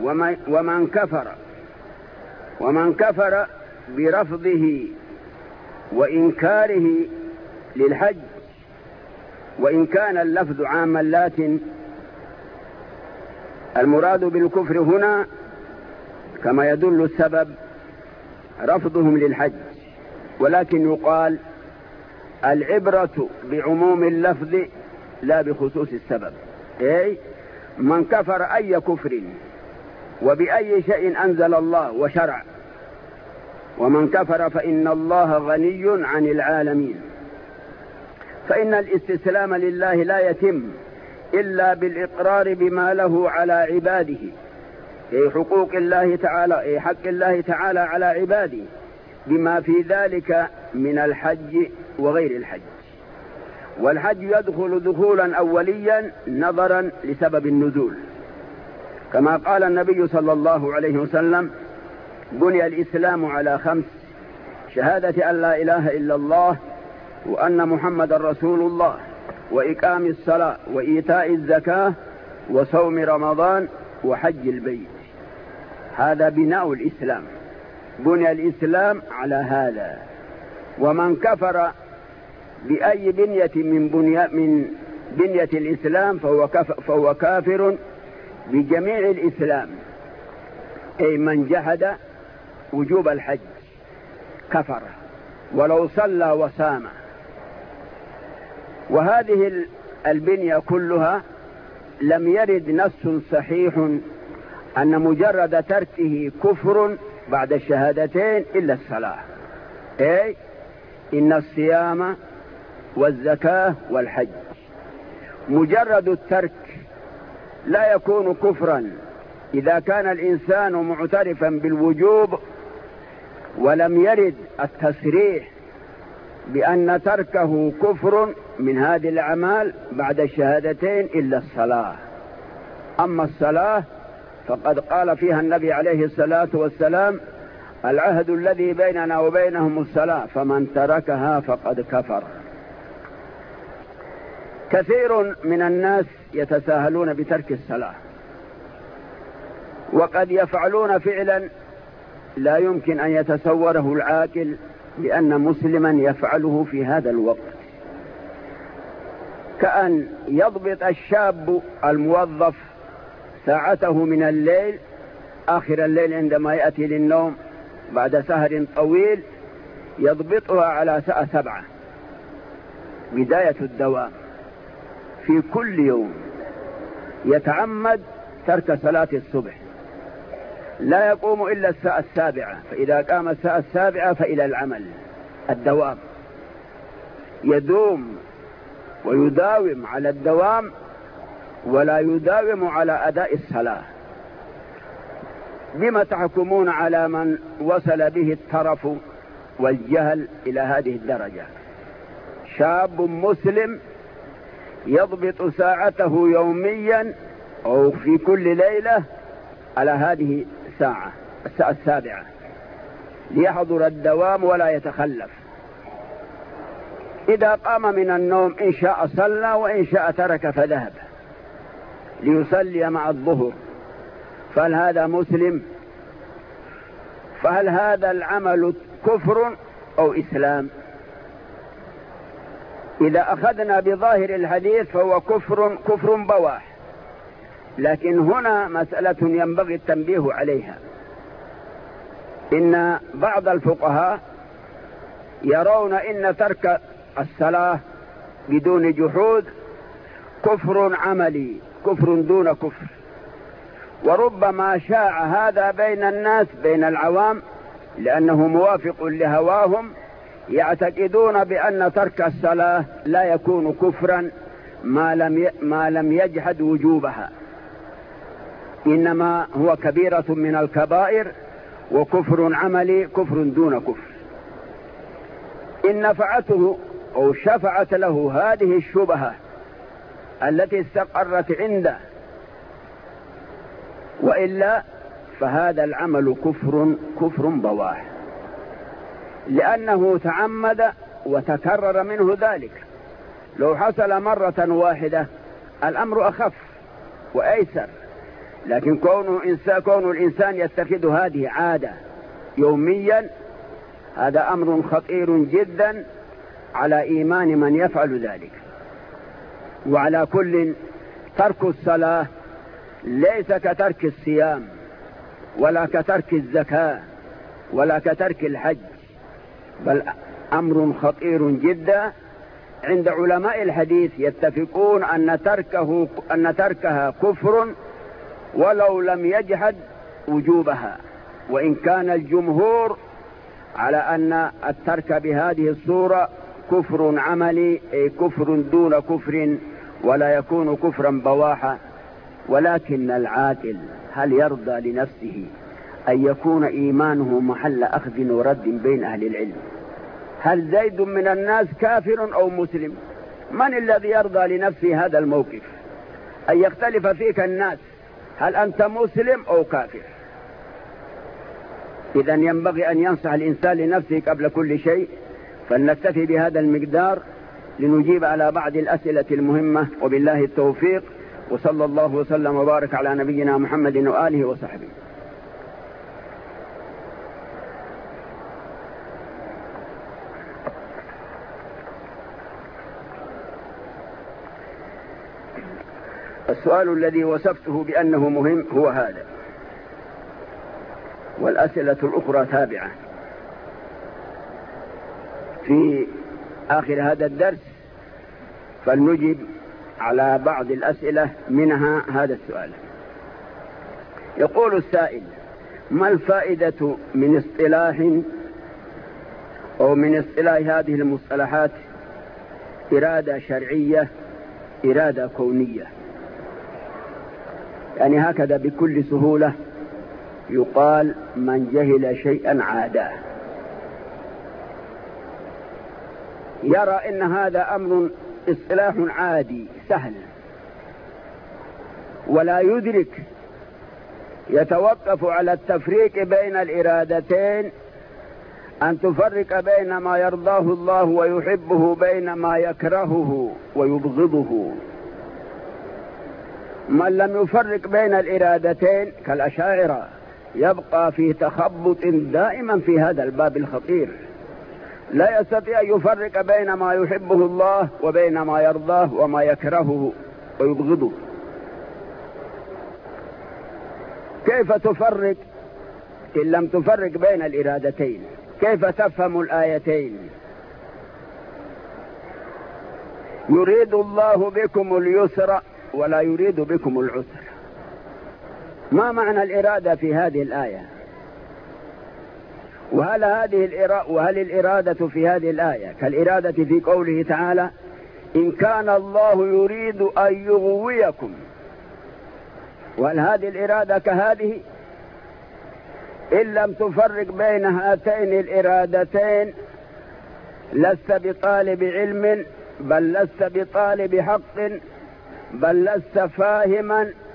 ومن كفر برفضه وإنكاره للحج، وإن كان اللفظ عاما لكن المراد بالكفر هنا كما يدل السبب رفضهم للحج، ولكن يقال العبرة بعموم اللفظ لا بخصوص السبب. أي من كفر أي كفر وبأي شيء أنزل الله وشرع، ومن كفر فإن الله غني عن العالمين. فإن الاستسلام لله لا يتم إلا بالإقرار بما له على عباده، أي حقوق الله تعالى، أي حق الله تعالى على عباده، بما في ذلك من الحج وغير الحج. والحج يدخل دخولا أوليا نظرا لسبب النزول، كما قال النبي صلى الله عليه وسلم بني الإسلام على 5: شهادة أن لا إله إلا الله وأن محمد رسول الله وإقام الصلاة وإيتاء الزكاة وصوم رمضان وحج البيت. هذا بناء الإسلام، بني الإسلام على هذا. ومن كفر بأي بنية من بنية الإسلام فهو كافر بجميع الإسلام، أي من جحد وجوب الحج كفر ولو صلى وصام. وهذه البنية كلها لم يرد نص صحيح أن مجرد تركه كفر بعد الشهادتين إلا الصلاة، أي إن الصيام والزكاة والحج. مجرد الترك لا يكون كفرا إذا كان الإنسان معترفا بالوجوب ولم يرد التصريح بأن تركه كفر من هذه الأعمال بعد الشهادتين إلا الصلاة. أما الصلاة فقد قال فيها النبي عليه الصلاة والسلام العهد الذي بيننا وبينهم الصلاة فمن تركها فقد كفر. كثير من الناس يتساهلون بترك الصلاة، وقد يفعلون فعلا لا يمكن أن يتصوره العاقل لأن مسلما يفعله في هذا الوقت، كأن يضبط الشاب الموظف ساعته من الليل آخر الليل عندما يأتي للنوم بعد سهر طويل، يضبطها على ساعة 7 بداية الدوام في كل يوم، يتعمد ترك صلاة الصبح، لا يقوم إلا الساعة 7، فإذا قام الساعة 7 فإلى العمل الدوام، يدوم ويداوم على الدوام ولا يداوم على أداء الصلاة. بما تحكمون على من وصل به الترف والجهل إلى هذه الدرجة؟ شاب مسلم يضبط ساعته يوميا أو في كل ليلة على هذه الساعة 7 ليحضر الدوام ولا يتخلف. إذا قام من النوم إن شاء صلى وإن شاء ترك فذهب ليصلي مع الظهر، فهل هذا مسلم؟ فهل هذا العمل كفر أو إسلام؟ إذا أخذنا بظاهر الحديث فهو كفر بواح، لكن هنا مسألة ينبغي التنبيه عليها. إن بعض الفقهاء يرون إن ترك الصلاة بدون جحود كفر عملي، كفر دون كفر، وربما شاع هذا بين الناس، بين العوام، لأنه موافق لهواهم، يعتقدون بأن ترك الصلاة لا يكون كفرا ما لم يجحد وجوبها، إنما هو كبيرة من الكبائر وكفر عملي، كفر دون كفر. إن نفعته أو شفعت له هذه الشبهة التي استقرت عنده، وإلا فهذا العمل كفر بواح، لأنه تعمد وتكرر منه ذلك. لو حصل مرة واحدة الأمر أخف وأيسر، لكن كون الإنسان يتخذ هذه عادة يوميا، هذا أمر خطير جدا على إيمان من يفعل ذلك. وعلى كل، ترك الصلاة ليس كترك الصيام ولا كترك الزكاة ولا كترك الحج، بل أمر خطير جدا. عند علماء الحديث يتفقون أن تركها كفر ولو لم يجحد وجوبها، وإن كان الجمهور على أن الترك بهذه الصورة كفر عملي، أي كفر دون كفر، ولا يكون كفرا بواحا. ولكن العاقل هل يرضى لنفسه أن يكون إيمانه محل أخذ ورد بين أهل العلم؟ هل زيد من الناس كافر أو مسلم؟ من الذي يرضى لنفسه هذا الموقف، أن يختلف فيك الناس هل أنت مسلم أو كافر؟ إذا ينبغي أن ينصح الإنسان لنفسه قبل كل شيء. فلنكتفي بهذا المقدار لنجيب على بعض الأسئلة المهمة، وبالله التوفيق، وصلى الله وسلم وبارك على نبينا محمد وآله وصحبه. السؤال الذي وصفته بأنه مهم هو هذا، والأسئلة الأخرى تابعة. في آخر هذا الدرس فلنجب على بعض الأسئلة، منها هذا السؤال. يقول السائل: ما الفائدة من اصطلاح أو من اصطلاح هذه المصطلحات إرادة شرعية، إرادة كونية؟ يعني هكذا بكل سهولة يقال من جهل شيئا عاداه، يرى إن هذا أمر اصطلاح عادي سهل، ولا يدرك، يتوقف على التفريق بين الإرادتين، أن تفرق بين ما يرضاه الله ويحبه بين ما يكرهه ويبغضه. من لم يفرق بين الإرادتين كالأشاعرة يبقى في تخبط دائما في هذا الباب الخطير، لا يستطيع أن يفرق بين ما يحبه الله وبين ما يرضاه وما يكرهه ويبغضه. كيف تفرق إن لم تفرق بين الإرادتين؟ كيف تفهم الآيتين؟ يريد الله بكم اليسر ولا يريد بكم العسر. ما معنى الإرادة في هذه الآية؟ وهل الإرادة في هذه الآية كالإرادة في قوله تعالى: إن كان الله يريد أن يغويكم؟ وهل هذه الإرادة كهذه؟ إن لم تفرق بين هاتين الإرادتين لست بطالب علم، بل لست بطالب حق، بل لست فاهما